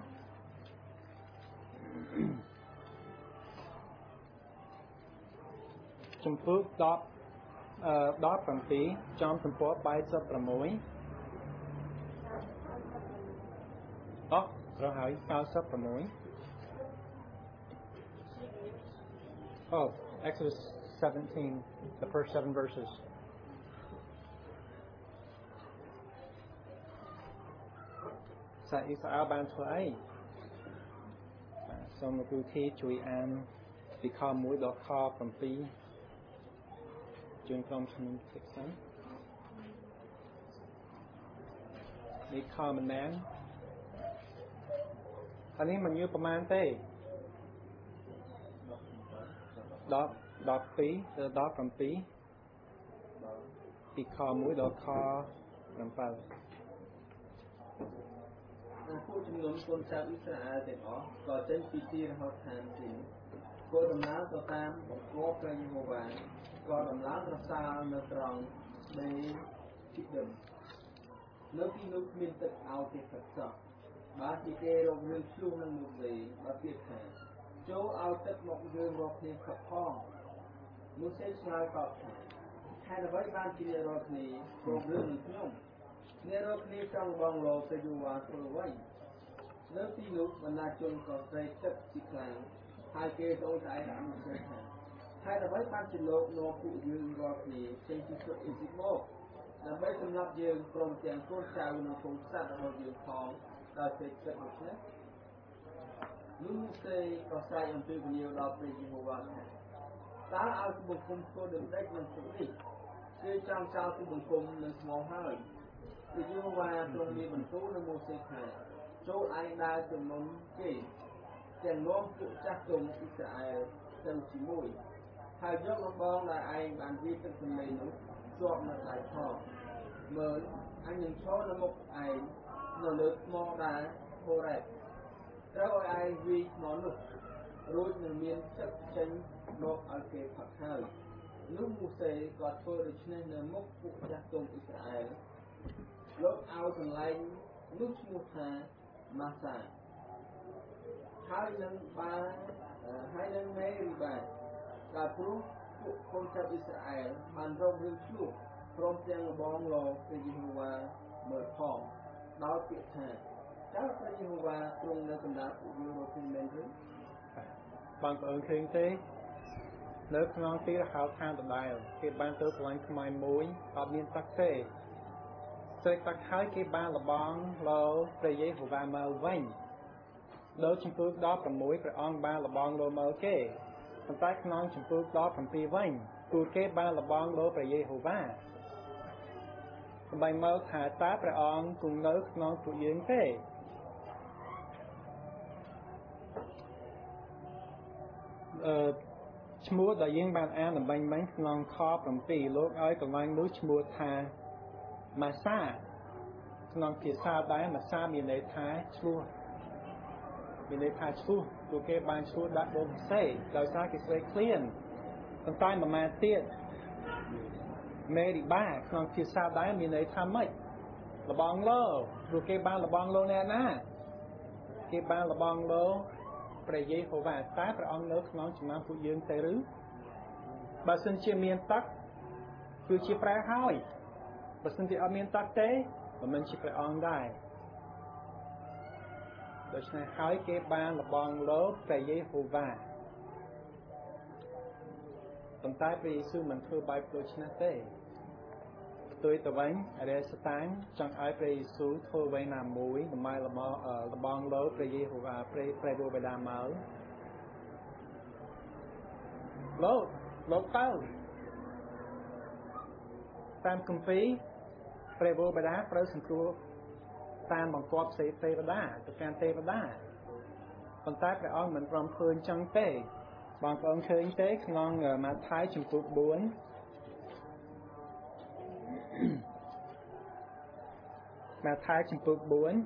chim phượng đót đót bằng tí trong thành phố bay sắp là muối đó rồi hỏi cao sắp là muối oh Exodus seventeen the first seven verses sa Israel ban thua ấy xong rồi cứ thi chui an bị kho mũi đỏ kho from tí chương trong chương six sẵn bị kho mình nén anh ấy mình nhưประมาณ thế đó đó tí đó from tí bị kho mũi đỏ kho from phaoผู้ชุมนุมคนชาวอิสราเอลទាំងអស់ក៏ចេញពីទីរហោឋានទីគោលដំណើរទៅតាមបង្គាប់ព្រះយេហូវ៉ាក៏ដំឡើងរសាលនៅត្រង់នៃទីដើមនៅទីនោះមានទឹកឲ្យទេផឹកសោះបើជាគេរករឿងឆ្លោះនឹងនោះទេបើទៀតថាចូលឲ្យទឹកមកយើងរកគ្នាផឹកផងនោះសេឆ្លើយតបថាហេតុអ្វីបានជាអ្នករកគ្នារករឿងនឹងខ្ញុំអ្នករកគ្នាចង់បងលោកទៅយូវ៉ាធ្វើអ្វីនៅទីនោះបណ្ដាជនក៏ស្រែកទឹកជាខ្លាំងហើយគេទៅតែឯដាក់មកថាហេតុអ្វីបានជាលោកនាំពួកយើងរាល់គ្នាចេញពីស្រុកអ៊ីជីបមកដើម្បីសម្រាប់យើងព្រមទាំងកូនចៅនិងកូនសត្វរបស់យើងផងដោយសេចក្ដីនោះណានោះទេក៏ស្រែកអំពីពលាវដល់ព្រះយេហូវ៉ាថាតើឲ្យបង្គំធ្វើដំណេចនឹងពួកនេះគេចង់ចោលពីបង្គំនឹងស្មោះហើយព្រះយេហូវ៉ាទ្រង់មានបន្ទូលនឹងម៉ូសេថាចូលឯងដើរទៅមុនគេទាំងនាំពួកចាស់ទុំអ៊ីស្រាអែលទៅជាមួយហើយយកដំបងដែលឯងបានវាទឹកទន្លេនោះជាប់នៅដៃផងមើលអញនឹងឈរនៅមុខឯងនៅលើថ្មដែលហូរ៉េបត្រូវឲ្យឯងវាយថ្មនោះរួចនឹងមានទឹកចេញមកឲ្យគេផឹកហើយនោះម៉ូសេក៏ធ្វើដូច្នេះនៅមុខពួកចាស់ទុំអ៊ីស្រាអែលលោកឲ្យកន្លែងនោះឈ្មោះថាម៉ាសាហើយនឹងបានហើយនឹងមេរីបាដែលព្រោះពួកកូនចៅអ៊ីស្រាអែលបានរករឿងឆ្លោះព្រមទាំងលបងលោកព្រះយេហូវ៉ាមើលផងដោយពាក្យថាតើព្រះយេហូវ៉ាទ្រង់នៅកណ្ដាលពួកយើងរកឃើញមែនឬបងប្អូនឃើញទេ nơi non tí là hào than tận đài cái ban tới của anh không ai muối ở miền tắc tê rồi tắc hai cái ban là bong lâu để giấy hồ vàng màu vinh đôi chim phước đó cầm muối phải on ban là bong lâu màu kê còn tay non chim phước đó cầm pi vinh cua cái ban là bong lâu để giấy hồ vàng bài màu thả tá phải on cùng nơi non tụi dương thế mua đại dương ban an là bánh bánh ngon kho bằng tì lúc ấy còn anh núi mua thà mà xa ngon phía xa đấy mà xa miền đấy thái chua miền đấy thái chua tụi cái ban chua đã bông xây đời xa cái xây clean còn tay mà mà tiết mê đi ba ngon phía xa đấy miền đấy tham mấy là bong lô tụi cái ban là bong lô nè nè cái ban là bong lôประเยโฮวาตาพระองค์เลิกน้องจมาผู้ยืนเตรึบาสันเชียเมียนตักคือชีแปรห้อยบาสันที่เอาเมียนตักเต้มันชีพระองค์ได้โดยเฉพาะห้อยเก็บบานระบองโลประเยโฮวาตรงใต้พระเยซูมันคือใบโปรชนะเต้ตัวตะวันอะไรสตางจังไอพระเยซูโทรไว้นามวยทำไมละมอเอ่อละบองโลพระเยโฮวาพระพระโบไปดามเมาโลโลเต้าตามคัมภีร์พระโบไปดาพระสังครูตามบังกอบเสเตปดาตะการเตปดาคนใต้พระองค์เหมือนพร้อมเพลินจังเต้บางองค์เชิญเต้ขนองมาท้ายจุดบุบุญมาท้ายจุดบุบุญ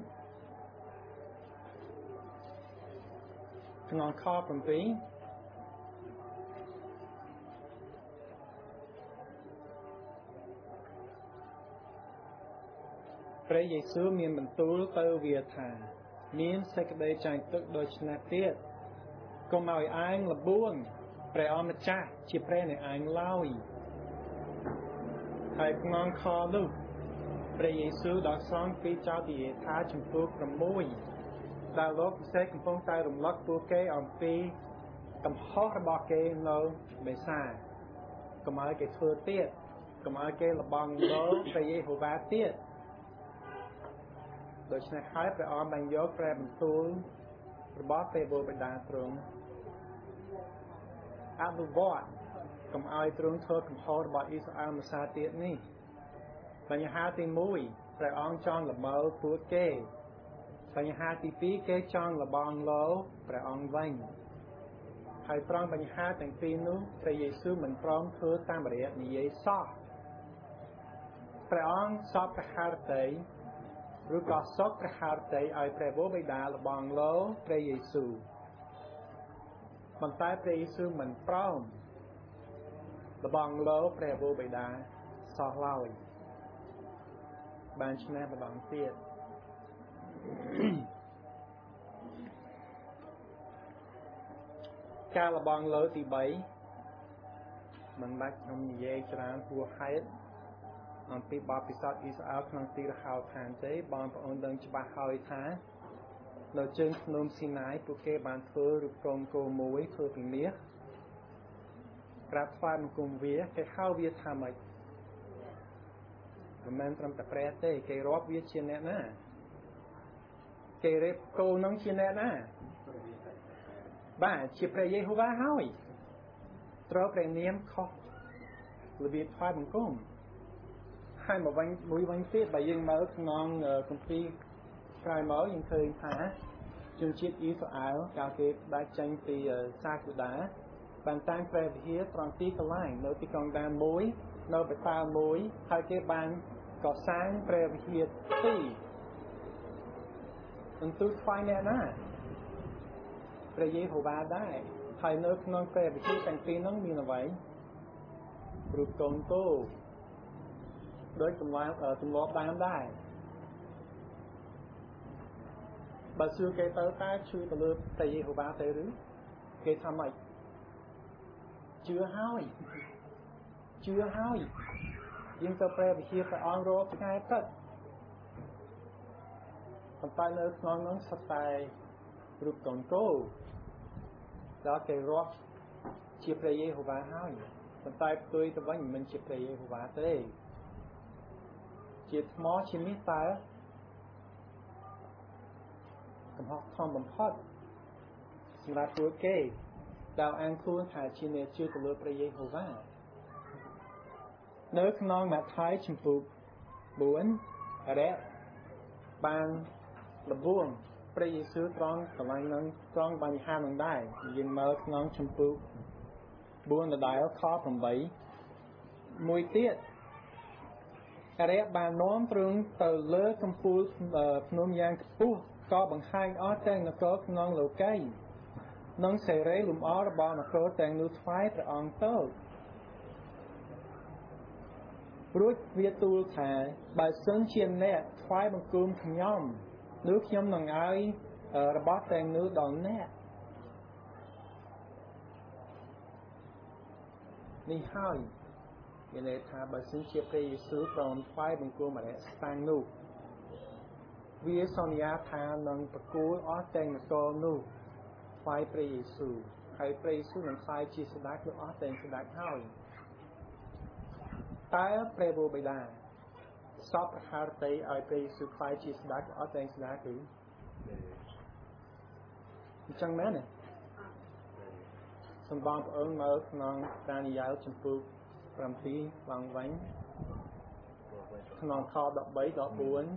ขนองข้อผมปีพระเยซูมีบรรทุลเตอร์เวียธามีนเสกเดจังตึกโดยชนะเตียก็มาไอ้อังละบ้วงพระอมจ้าชีพระในอังเล่าไอ้งองคอลูกพระเยซูดอกซองปีเจ้าดีท้าชมพูกระมุยดาวลบเสกพงใจรุมลักปูเกออมปีกำฮอกระบอกเกโลเบซ่ากำมาเกทัวเตียกำมาเกละบองโลพระเยโฮวาเตียโดยเฉพาะพระอมบังยกแปรบรรทุลระบอกเตโบไปดาตรงอาบุบอดกำเอาตรงเธอกำฮอกระบอกอิสราเอลมาซาเตียนี่ปัญหาที่มุ้ยพระองค์จองละเมาปูเกปัญหาที่ปีเกจองละบองโลพระองค์วันให้พร้อมปัญหาแต่งปีนู้พระเยซูเหมือนพร้อมเธอตามเรียกนิเยซอพระองค์สอบประหารเตยหรือก็สอบประหารเตยเอาพระโบบิดาละบองโลพระเยซูมันใต้พระเยซูเหมือนพร้อมละบองโลพระโบบิดาสอเล่าบานชนะบางเตี้ยการระบองโลตีใบมันบักนมเยจรานหัวไฮต์อันปีบาปิศาจอิสราเอลขนมตีระหาวทานเจบางพระองค์เดินจะบาหอยท้าเราจึงนมซีนายปุเกบานเธอหรือกรงโกมวยเธอเป็นเมียกราบฟานกุมเวียแค่ข้าวเวียทำไมมันทำแต่แปรเต้เกรอบวิเชียนแน่น่ะเกเรบโกน้องเชียนแน่น่ะบ้าชีพระเยโฮวาห้อยตรอเปรเนียมคอหรือบีทายบังกุ้งให้มาวันมุ้ยวันเสียไปยังมาอึกนองคุณพี่กลายมายังเคยหาจนชิดอีสอาวกาวเกตได้จังปีซากุดาบางตั้งแปรเฮียตรองตีกระไล่โดยที่กองดานมุ้ยโดยไปตามุ้ยให้เก็บบางก่อสร้างแปรเฮียตีมันตุ้ยไฟแน่น่ะแปรเยโฮวาได้ไทยเนื้อน้องแปรไปที่แต่งปีน้องมีอะไรรูปกงโต้โดยตัวเอ่อตัวตามได้บางสื่อเกตเตอร์ตาชื่อตัวเลือกแต่เยโฮวาเตหรือเกตทำไมเชื่อห้อยเชื่อห้อยยิ่งจะแปลไปเฮียแต่ออนโรบง่ายก็ตอนไปเนื้อน้องน้องสไตล์รูปกงโก้แล้วเกรอบเชជាព្រះយេហូវ៉ាហើយប៉ុន្តែផ្ទុយទៅវិញមិនជាព្រះយេហូវ៉ាទេជាថ្មជាមាសតើកំហុសធំបំផុតសម្រាប់ពួកគេដែលអានខ្លួនថាជាអ្នកជឿទៅលើព្រះយេហូវ៉ានៅក្នុងម៉ាថាយជំពូកបួនរ៉េបានលបួងព្រះយេស៊ូវត្រង់កន្លែងនឹងត្រង់បញ្ហានឹងដែរយើងមើលក្នុងជំពូកបួនដដែលខប្រាំបីមួយទៀតអរិយបាននាំទ្រង់ទៅលើកំពូលភ្នំយ៉ាងខ្ពស់ក៏បង្ហាញអស់ទាំងនគរក្នុងលោកីនិងសេរីលំអរបស់នគរទាំងនោះថ្វាយព្រះអង្គទៅរួចវាទូលថាបើសិនជាអ្នកថ្វាយបង្គំខ្ញុំនោះខ្ញុំនឹងឲ្យរបស់ទាំងនោះដល់អ្នកនេះហើយមានន័យថាបើសិនជាព្រះយេស៊ូវព្រមថ្វាយបង្គំអរិយស្តេចនោះវាសន្យាថានឹងប្រគល់អស់ទាំងនគរនោះថ្វាយព្រះយេស៊ូវហើយព្រះយេស៊ូវនឹងខ្លាយជាស្ដេចលើអស់ទាំងស្ដេចហើយតើព្រះវរបិតាសពប្រហារតីឲ្យព្រះយេស៊ូវខ្លាយជាស្ដេចអស់ទាំងស្ដេចគឺអញ្ចឹងមែនទេសម្បងប្អូនមើលក្នុងដានីយ៉ែលជំពូកប្រាំពីរឡើងវិញក្នុងខដប់បីដល់បួន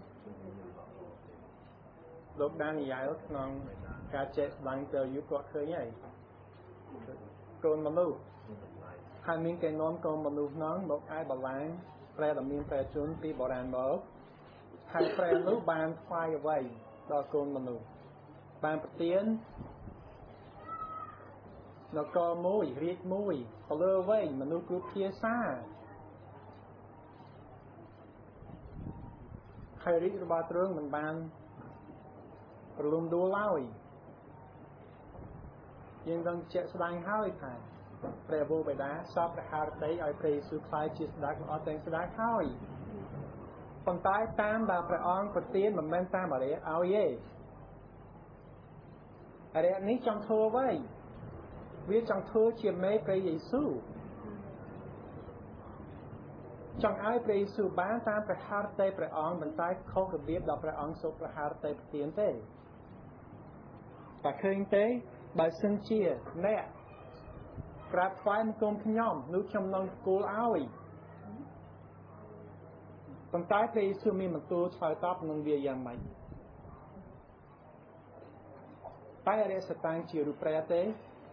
លោកដានីយ៉ែលក្នុងការចែកស្ដែងទៅយុគគាត់ឃើញហើយកូនមនុស្សហើយមានគេនាំកូនមនុស្សនោះមកឯបលាងព្រះដ៏មានព្រះជន្មពីបុរាណមកហើយព្រះនោះបានថ្វាយអ្វីដល់កូនមនុស្សបានប្រទាននគរមួយរាជមួយទៅលើវិញមនុស្សគ្រប់ភាសាហើយរាជរបស់ទ្រង់មិនបានប្រលំដួលឡើយយើងនឹងជាក់ស្ដែងហើយថាព្រះវរបិតាសពព្រះハរតីឲ្យព្រះយេស៊ូវខ្លាយជាស្ដេចអស់ទាំងស្ដេចហើយប៉ុន្តែតាមដែលព្រះអង្គប្រទានមិនមែនតាមអរិយឲ្យទេអរិយនេះចង់ធ្វើអ្វីវាចង់ធ្វើជាមេព្រះយេស៊ូវចង់ឲ្យព្រះយេស៊ូវបានតាមព្រះハរតីព្រះអង្គមិនតែខុសរបៀបដល់ព្រះអង្គសូមព្រះハរតីប្រទានទេតែឃើញទេបើសិនជាអ្នកក្រាបថ្វាយបង្គំខ្ញុំនោះខ្ញុំនឹងគោលឲ្យប៉ុន្តែព្រះយេស៊ូវមានបន្ទូលឆ្លើយតបនឹងវាយ៉ាងម៉េចតែអរិយសតាំងជារូបព្រះទេ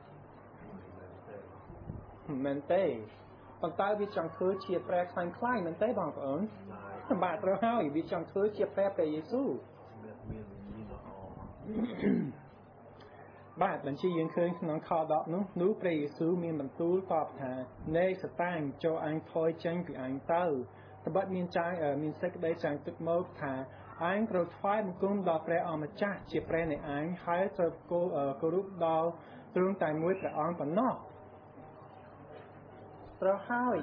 មែនទេប៉ុន្តែវាចង់ធ្វើជាព្រះខ្លាំងខ្លាយមែនទេបងប្អូនបាទត្រូវហើយវាចង់ធ្វើជាព្រះព្រះយេស៊ូវបាទបញ្ជាយើងឃើញក្នុងខដកនោះនោះព្រះយេស៊ូវមានបន្ទូលតបថានៃសតាំងចូលអញថយចេញពីអញទៅត្បិតមានចាយមានសេចក្តីចាញ់ទឹកមកថាអញត្រូវថ្វាយបង្គំដល់ព្រះអម្ចាស់ជាព្រះនៃអញហើយត្រូវគោរពដល់ទ្រង់តែមួយព្រះអង្គប៉ុណ្ណោះត្រូវហើយ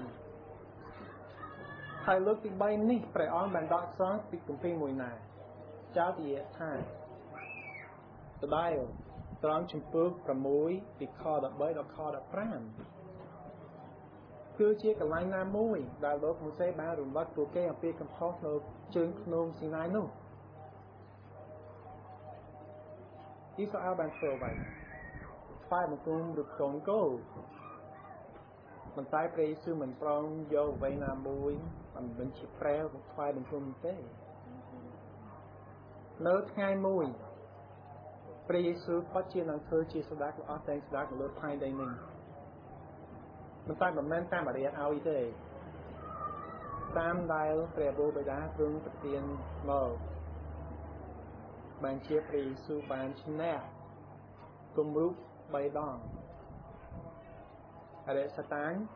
ហើយលើកទីបីនេះព្រះអង្គបានដកស្រង់ពីគម្ពីរមួយណាចោទជាថាដដែលត្រង់ជំពូកប្រាំមួយពីខដប់បីដល់ខដប់ប្រាំគឺជាកន្លែងណាមួយដែលលោកម៉ូសេបានរំលឹកពួកគេអំពីកំហុសនៅជើងភ្នំស៊ីណាយនោះអ៊ីស្រាអែលបានធ្វើអ្វីថ្វាយបង្គំរូបកូនគោមិនតែព្រះយេស៊ូវមិនប្រងយកអ្វីណាមួយមិនមិនជាព្រះថ្វាយបង្គំទេនៅថ្ងៃមួយព្រះយេស៊ូវពិតជានឹងធ្វើជាស្ដេចអស់ទាំងស្ដេចលើផែនដីនេះមិនតែមិនមែនតាមអរិយឲ្យទេតាមដែលព្រះវរបិតាទ្រង់ប្រទានមកបានជាព្រះយេស៊ូវបានឈ្នះគំរូបីដងអរិយសតាំង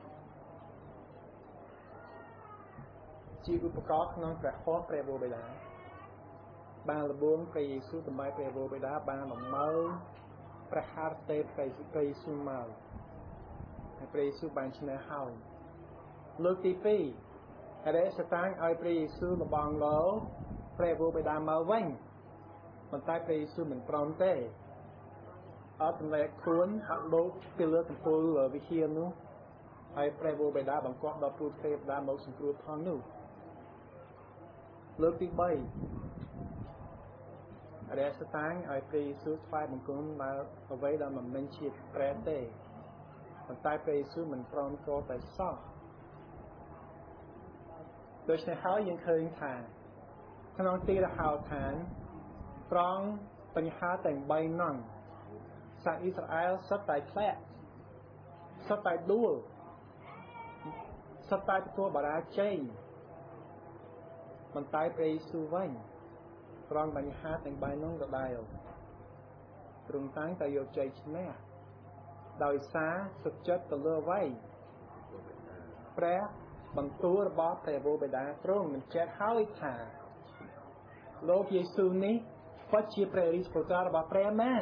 ជាឧបករណ៍ក្នុងព្រះហស្ថព្រះវរបិតាបានលបួងព្រះយេស៊ូវដើម្បីព្រះវរបិតាបានបំមើព្រះハរតីព្រះយេស៊ូវមកហើយព្រះយេស៊ូវបានឈ្នះហើយលើកទីពីរអរិយសតាំងឲ្យព្រះយេស៊ូវលបងលោព្រះវរបិតាមកវិញប៉ុន្តែព្រះយេស៊ូវមិនព្រមទេ ở trong này cuốn hạ lô cái lơ thành phố ở vị hiền nữa hay pre vô bài đá bằng quạt đập phun phê đá mẫu sinh cướp thang nữa lơ tí bay ở đây sẽ tán ai pre sư phai bằng cuốn mà ở vậy là mình nên chia pre tê còn tai pre sư mình from có tại saoโดยเฉพาะยังเคยถ่ายขนมตีละหาวฐานตรองปัญหาแต่งใบนั่งสายอิสราเอลสไตล์แคลร์สไตล์ดูสไตล์ตัวบาราเจมันตายไปสู่วันตรองปัญหาแต่งใบนั่งก็ได้ตรงตั้งแต่โยใจชนะโดยสาสุดจัดตัวเลือไว้แปรบางตัวบอสแต่โบไปได้ตรงมันเจ็ดห้าลิตรโลกเยซูนี้ฟัดชีเปรริสโปรตาร์บาเปรแมน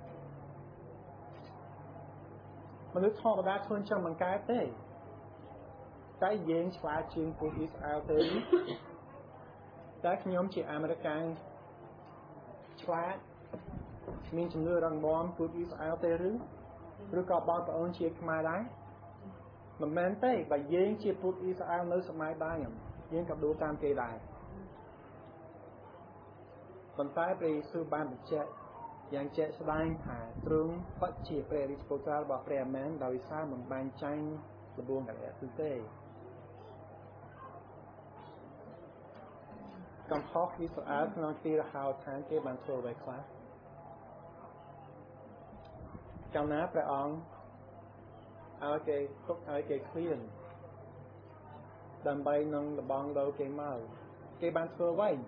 มนุษย์ทองได้ชนช่างมันกายเต้ได้เย็นชวาจึงพูดอิสราเอลเต้ได้ขยมจีอเมริกันชวามีจำนวนรังบอมพูดอิสราเอลเต้หรือหรือกอบบอลประองเชียร์มาได้มันแมนเต้ใบเย็นเชียร์พูดอิสราเอลในสมัยได้ยังเย็นกับดูตามเกได้มันใต้ไปสู่บ้านเจ็ดยังเจ็ดสบายหายตรงปัจเจเปรริสโปรตาร์บอกเปรแมนดาวิซ่าเหมือนบานจังระบวงกับแอสเต้กำพอกอิสราเอลนองตีระหาวทางเก็บบางโทรไว้คลาสกำน้าประองเอาเกยตกเอาเกยเคลื่อนดำใบนองระบองเราเกยเมาเกยบางโทรไว้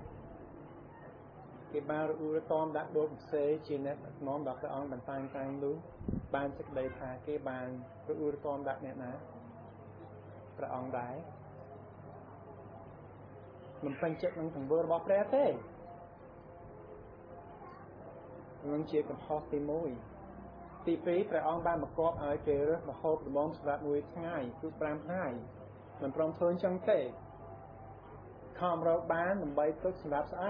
เก็บบารูตอมดักโดดเซจีเนตน้อมดักพระองค์บันทางกลางรู้บานสักใดทาเก็บบานรูตอมดักเนี่ยนะพระองค์ได้มันเป็นเจ็ดมันถึงเบอร์บอกแปรเต้มันเชี่ยกับฮอสติมุยตีปีพระองค์บานมากรอบอะไรเกลือมาโฮบมอมสลัดมวยง่ายคือปรามง่ายมันพร้อมเทินจังเต้คอมเราบ้านมันใบตุกสลับไอ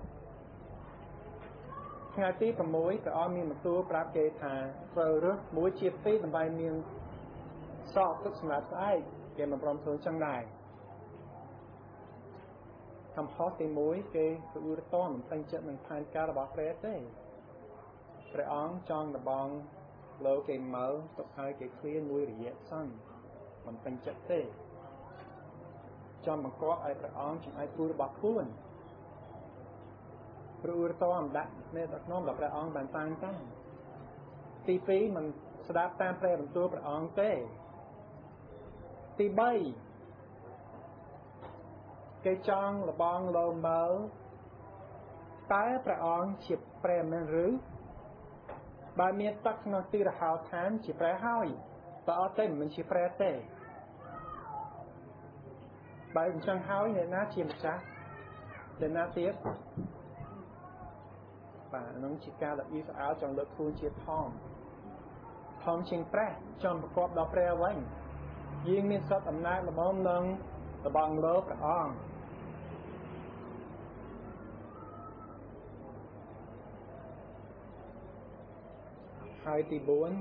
งานที่ประมวยแต่อ้อมีมันตัวปราบเกธาเจอรึมวยเชียบตีมันใบเมียนสอบทุกสมัยไอ้เกมันพร้อมเทินจังได้ทำฮอสตีมวยเกคืออุรต้อนมันตั้งเจ็ดมันผ่านการระบาดเปรตได้พระองค์จองระบองโลเกเมาตกหายเกเคลียนมวยระยะสั้นมันตั้งเจ็ดได้จอมมันก็ไอ้พระองค์จึงไอ้ตัวระบาดพุ่นรูรต้อมดักเนี่ยตักน้อมกับพระองค์บานตังตั้งตีปีมันสดับตามแปรเป็นตัวพระองค์เต้ตีใบเกจองระบองโลมเบลตายพระองค์เฉียบแปรมันหรือบาเมียตักนอตีระหาวทานเฉียบแปรห้อยต่อเต้นมันเฉียบแปรเต้ใบมันช่างห้อยเนี่ยน่าเฉียบจ้ะเดินหน้าเตี้ยป่าน้องชิกาและอิสราเอลจังเลิกคูนเชียทองทองเชียงแปรจอมประกอบดอกแปรไว้ยิงมีสัตว์อำนาจระบองนังระบองเลิกระอ่องไฮตีบุญ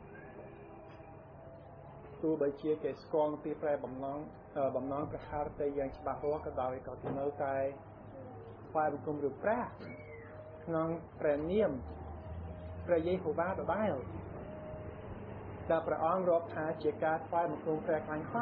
ตัวใบเชียเกสกองตีแปรบ่มน้องเอ่อบ่มน้องกระหาแต่ยังฉบับหัวกระดอยก่อนที่เนื้อกายไฟบุกกลมหรือแปรน้องแปรเนียมแปรเยโฮวาแบบบ้าดาพระองค์รบหาเจกาไฟมันคงแปรคลายไฟ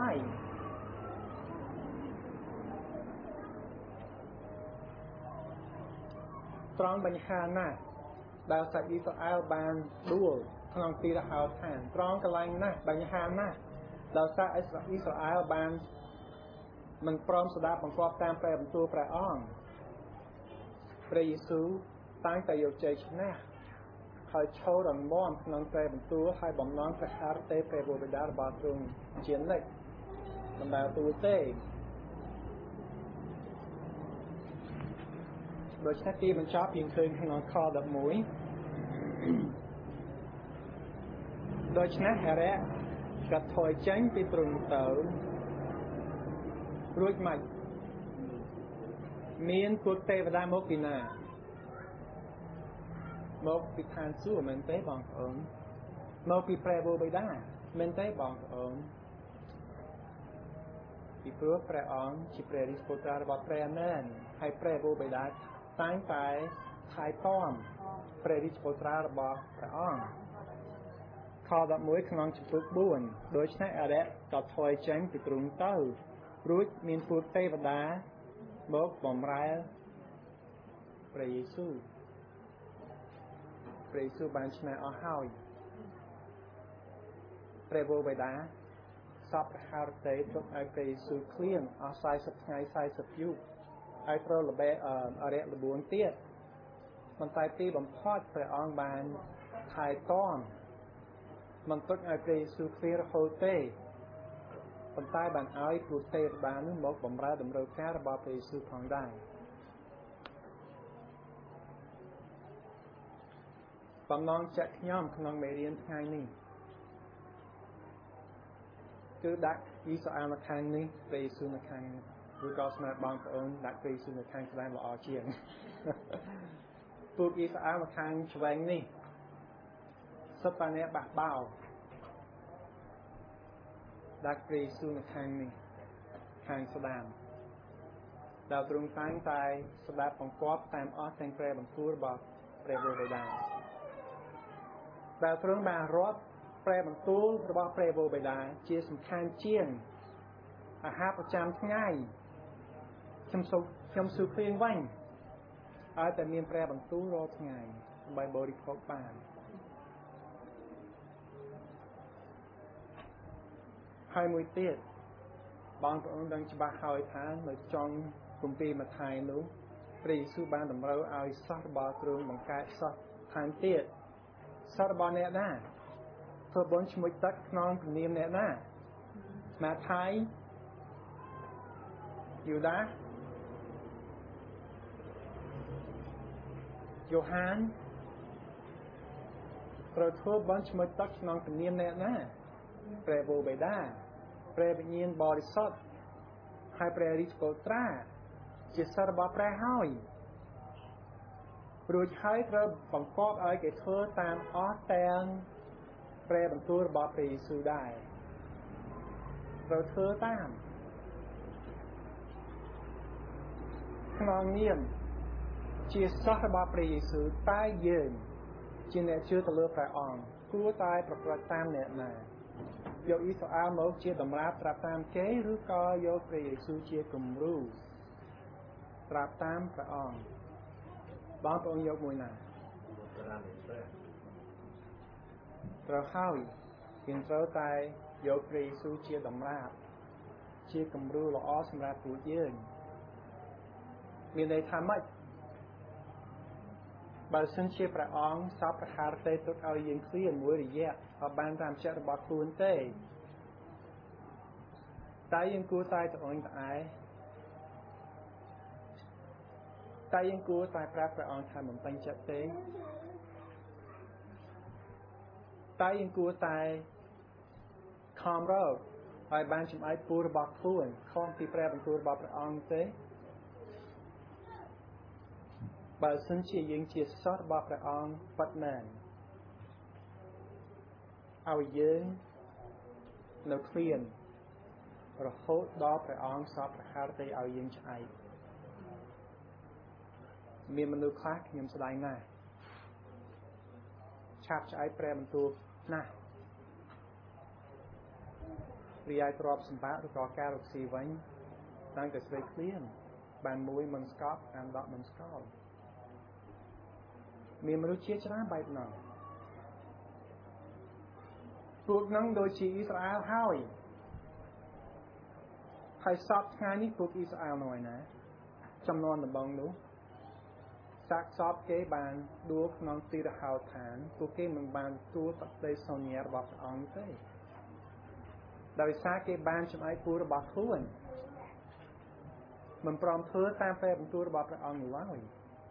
ตรองบัญชาหน้าดาวสัตว์อิสราเอลบานดูขนมตีละหาวฐานตรองกระไรหน้าบัญชาหน้าดาวสัตว์อิสราเอลบานมันพร้อมสดาบังกอบตามแปรเป็นตัวแปรอ่องพระเยซูตั้งแต่โยใจชนะคอยโชว์ดังม้อมน้องแปรเป็นตัวให้บ่มน้องกระหาเต้แปรโบเบดาบาตรงเจียนเล็กมันดาวตัวเต้โดยชาติมันชอบยิงคืนให้น้องคอดับหมุยโดยชนะแฮร์เรกระถอยเจ้งไปตรงเต๋อรุ่ยใหม่เมียนกุดเตวดามกินาមកពីឋានសួគ៌មែនទេបងប្អូនមកពីព្រះវរបិតាមែនទេបងប្អូនពីព្រោះព្រះអង្គជាព្រះរាជបុត្រារបស់ព្រះមែនហើយព្រះវរបិតាតែងតែថែទាំព្រះរាជបុត្រារបស់ព្រះអង្គខដប់មួយក្នុងជំពូកបួនដូច្នេះអរិយក៏ថយចេញពីទ្រង់ទៅរួចមានពួកទេវតាមកបម្រើព្រះយេស៊ូវព្រះយេស៊ូវបានឈ្នះអស់ហើយព្រះវរបិតាសពប្រហារទេទុកឲ្យព្រះយេស៊ូវឃ្លៀងអស់สี่สิบថ្ងៃสี่สิบយប់ហើយត្រូវលបែអរិយល្បួនទៀតប៉ុន្តែទីបំផុតព្រះអង្គបានថែទាំមិនទុកឲ្យព្រះយេស៊ូវឃ្លៀងរហូតទេប៉ុន្តែបានឲ្យពួកទេវតានោះមកបម្រើតម្រូវការរបស់ព្រះយេស៊ូវផងដែរបំណងចាក់ខ្ញុំក្នុងមេរៀនថ្ងៃនេះគឺដាក់យីសូអាលនៅខាងនេះព្រះយេស៊ូវនៅខាងនេះឬក៏ស្មារតីបងប្អូនដាក់ព្រះយេស៊ូវនៅខាងស្ដាំល្អជាងពួកយីសូអាលនៅខាងឆ្វេងនេះសុទ្ធតែអ្នកបះបោដាក់ព្រះយេស៊ូវនៅខាងនេះខាងស្ដាំដែលទ្រង់តែងតែស្ដាប់បង្គាប់តាមអស់ទាំងព្រះបន្ទូលរបស់ព្រះវរបិតាដែលទ្រង់បានរាប់ព្រះបន្ទូលរបស់ព្រះវរបិតាជាសំខាន់ជាងអាហារប្រចាំថ្ងៃខ្ញុំសូមខ្ញុំសួរឃ្លៀងវិញឲ្យតែមានព្រះបន្ទូលរាល់ថ្ងៃដើម្បីបរិភោគបានហើយមួយទៀតបងប្អូនដឹងច្បាស់ហើយថានៅចុងគម្ពីរម៉ាថាយនោះព្រះយេស៊ូវបានតម្រូវឲ្យសិស្សរបស់ទ្រង់បង្កើតសិស្សថែមទៀតសិស្សរបស់អ្នកណាធ្វើបុណ្យឈ្មោះទឹកក្នុងព្រះនាមអ្នកណាម៉ាថាយយូដាយ៉ូហានត្រូវធ្វើបុណ្យឈ្មោះទឹកក្នុងព្រះនាមអ្នកណាព្រះវរបិតាព្រះវិញ្ញាណបរិសុទ្ធហើយព្រះរាជបុត្រាជាសិស្សរបស់ព្រះហើយរួចហើយត្រូវបង្គាប់ឲ្យគេធ្វើតាមអស់ទាំងព្រះបន្ទូលរបស់ព្រះយេស៊ូវដែរត្រូវធ្វើតាមក្នុងនាមជាសិស្សរបស់ព្រះយេស៊ូវតែយើងជាអ្នកជឿទៅលើព្រះអង្គគួរតែប្រព្រឹត្តតាមអ្នកណាយកអ៊ីស្រាអែលមកជាតម្រាបត្រាប់តាមគេឬក៏យកព្រះយេស៊ូវជាគំរូត្រាប់តាមព្រះអង្គបងប្អូនយកមួយណាត្រូវហើយយើងត្រូវតែយកព្រះយេស៊ូវជាតម្រាបជាគំរូល្អសម្រាប់ពួកយើងមានន័យថាម៉េចបើសិនជាព្រះអង្គសពប្រហារទេទុកឲ្យយើងឃ្លៀងមួយរយៈក៏បានតាមចិត្តរបស់ខ្លួនទេតែយើងគួរតែត្អូញត្អែតែយើងគួរតែប្រាប់ព្រះអង្គថាមិនពេញចិត្តទេតែយើងគួរតែខំរកឲ្យបានចំអែកពូរបស់ខ្លួនខំពីព្រះបន្ទូលរបស់ព្រះអង្គទេបើសិនជាយើងជាសិស្សរបស់ព្រះអង្គពិតមែនឲ្យយើងនៅឃ្លានរហូតដល់ព្រះអង្គសពប្រហារទេឲ្យយើងឆ្អែតមានមនុស្សខ្លះខ្ញុំស្ដាយណាស់ឆាប់ឆ្អែតព្រះបន្ទូលណាស់រីឯទ្រព្យសម្បត្តិឬក៏ការរកស៊ីវិញតែងតែស្វែងឃ្លានបានមួយមិនស្កប់អានដកមិនស្កល់មានមនុស្សជាច្រើនបែបហ្នឹងពួកហ្នឹងដូចជាអ៊ីស្រាអែលហើយហើយសពថ្ងៃនេះពួកអ៊ីស្រាអែលនៅឯណាចំនួនដំបងនោះសាកសពគេបានដួលក្នុងទីរហោឋានពួកគេមិនបានទទួលបដិសញ្ញារបស់ព្រះអង្គទេដោយសារគេបានចំអែកពូរបស់ខ្លួនមិនព្រមធ្វើតាមព្រះបន្ទូលរបស់ព្រះអង្គនោះឡើយ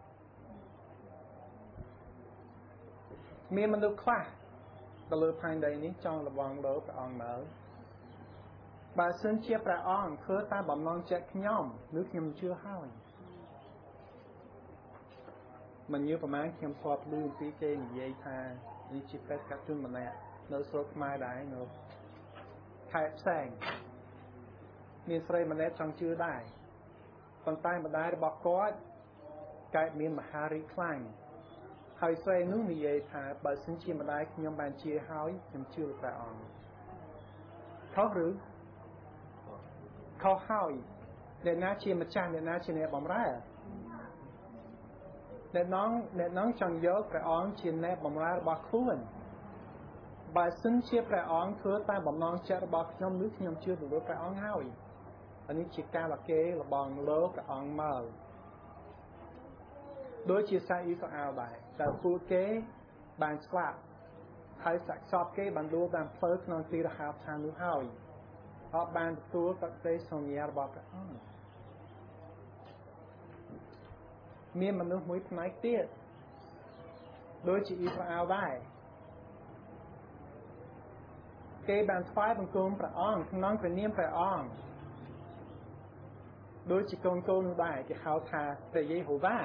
មានមនុស្សខ្លះទៅលើផែនដីនេះចង់លបងលើព្រះអង្គមកបើសិនជាព្រះអង្គធ្វើតាមបំណងចិត្តខ្ញុំនោះខ្ញុំជឿហើយ mình nhưប្រមាណខ្ញុំធ្លាប់ឮអំពីគេនិយាយថានេះជាប្រេតកាត់ជូនម្នាក់នៅស្រុកខ្មែរដែរនៅខេត្តផ្សេងមានស្រីម្នាក់ចង់ជឿដែរប៉ុន្តែម្ដាយរបស់គាត់កើតមានមហារីកខ្លាំងហើយស្រីនោះនិយាយថាបើសិនជាម្ដាយខ្ញុំបានជាហើយខ្ញុំជឿព្រះអង្គខុសឬខុសហើយអ្នកណាជាម្ចាស់អ្នកណាជាអ្នកបម្រើអ្នកនងអ្នកនងចង់យកព្រះអង្គជាអ្នកបម្រើរបស់ខ្លួនបើសិនជាព្រះអង្គធ្វើតាមបំណងចិត្តរបស់ខ្ញុំនោះខ្ញុំជឿទៅលើព្រះអង្គហើយអានេះជាការលកេលបងលើព្រះអង្គមកដូចជាសាអ៊ីស្រាអែលដែរតែពួកគេបានស្លាប់ហើយសាក់សពគេបានដួលតាមផ្លូវក្នុងទីរហោឋាននោះហើយអត់បានទទួលបក្សីសញ្ញារបស់ព្រះអង្គមានមនុស្សមួយផ្នែកទៀតដូចជាអ៊ីស្រាអែលដែរគេបានថ្វាយបង្គំព្រះអង្គក្នុងព្រះនាមព្រះអង្គដូចជាកូនកូននោះដែរគេហៅថាព្រះយេហូវ៉ា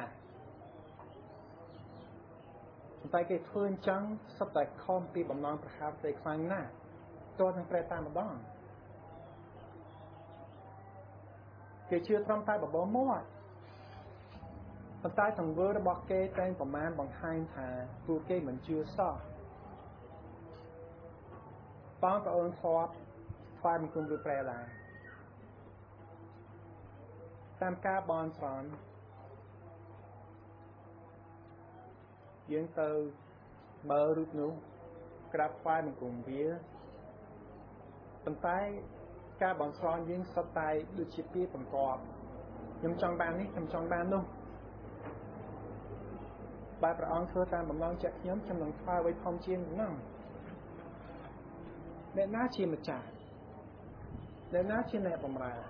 តែគេធ្វើអញ្ចឹងសុទ្ធតែខំពីបំណងប្រហារទៅខ្លាំងណាស់តើនឹងព្រះតាមម្ដងគេជឿត្រឹមតែបបោមាត់ប៉ុន្តែទង្វើរបស់គេតែងប្រមាណបង្ហាញថាពួកគេមិនជឿសោះបងប្អូនធ្លាប់ថ្វាយបង្គំព្រះព្រះដែរតាមការបន់ស្រន់យើងទៅមើលរូបនោះក្រាបថ្វាយបង្គំវាប៉ុន្តែការបន់ស្រន់យើងសុទ្ធតែដូចជាពីបង្កប់ខ្ញុំចង់បាននេះខ្ញុំចង់បាននោះបើព្រះអង្គធ្វើតាមបំណងចិត្តខ្ញុំខ្ញុំនឹងថ្វាយអ្វីធំជាងហ្នឹងអ្នកណាជាម្ចាស់អ្នកណាជាអ្នកបម្រើ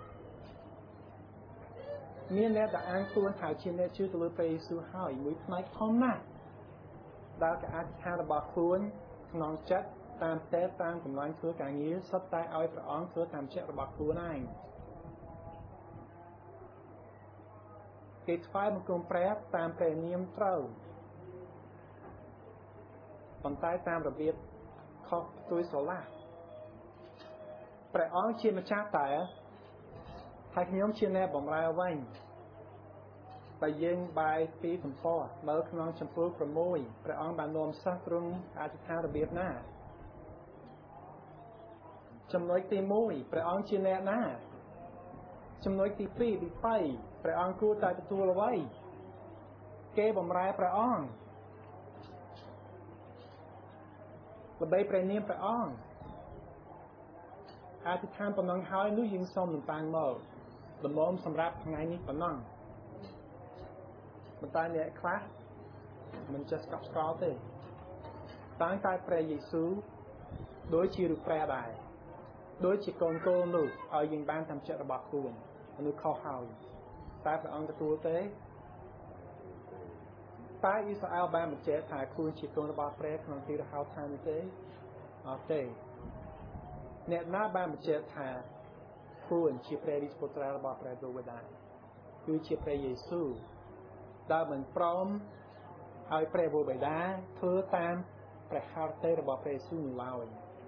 មានអ្នកដែលអានខ្លួនថាជាអ្នកជឿទៅលើព្រះយេស៊ូវហើយមួយផ្នែកធំណាស់ដែលគេអធិដ្ឋានរបស់ខ្លួនក្នុងចិត្តតាមតែតាមកម្លាំងធ្វើការងារសុទ្ធតែឲ្យព្រះអង្គធ្វើតាមចិត្តរបស់ខ្លួនឯងគេថ្វាយបង្គំព្រះតាមព្រះនាមត្រូវប៉ុន្តែតាមរបៀបខុសផ្ទុយស្រឡះព្រះអង្គជាម្ចាស់តែហើយខ្ញុំជាអ្នកបម្រើវិញបើយើងបាយពីសំពរមើលក្នុងចំពោះប្រមួយព្រះអង្គបាននាំសិស្សទ្រង់អធិដ្ឋានរបៀបណាចំណុចទីមួយព្រះអង្គជាអ្នកណាចំណុចទីពីរទីបីព្រះអង្គគួរតែទទួលអ្វីគេបម្រើព្រះអង្គល្បីព្រះនាមព្រះអង្គអធិដ្ឋានប៉ុណ្ណឹងហើយនោះយើងសូមនឹងតាំងមកដំណំសម្រាប់ថ្ងៃនេះប៉ុណ្ណឹងប៉ុន្តែអ្នកខ្លះមិនចេះស្កប់ស្កល់ទេតាំងតែព្រះយេស៊ូវដូចជារូបព្រះដែរដូចជាកូនកូននោះឲ្យយើងបានតាមចិត្តរបស់ខ្លួននោះខុសហើយតែព្រះអង្គទទួលទេតែអ៊ីស្រាអែលបានបញ្ជាក់ថាខ្លួនជាកូនរបស់ព្រះក្នុងទីរហោឋាននេះទេអត់ទេអ្នកណាបានបញ្ជាក់ថាខ្លួនជាព្រះរាជបុត្រារបស់ព្រះទ្រង់ដែរគឺជាព្រះយេស៊ូវដែលមិនព្រមឲ្យព្រះវរបិតាធ្វើតាមព្រះហឫទ័យរបស់ព្រះយេស៊ូវនោះឡើយ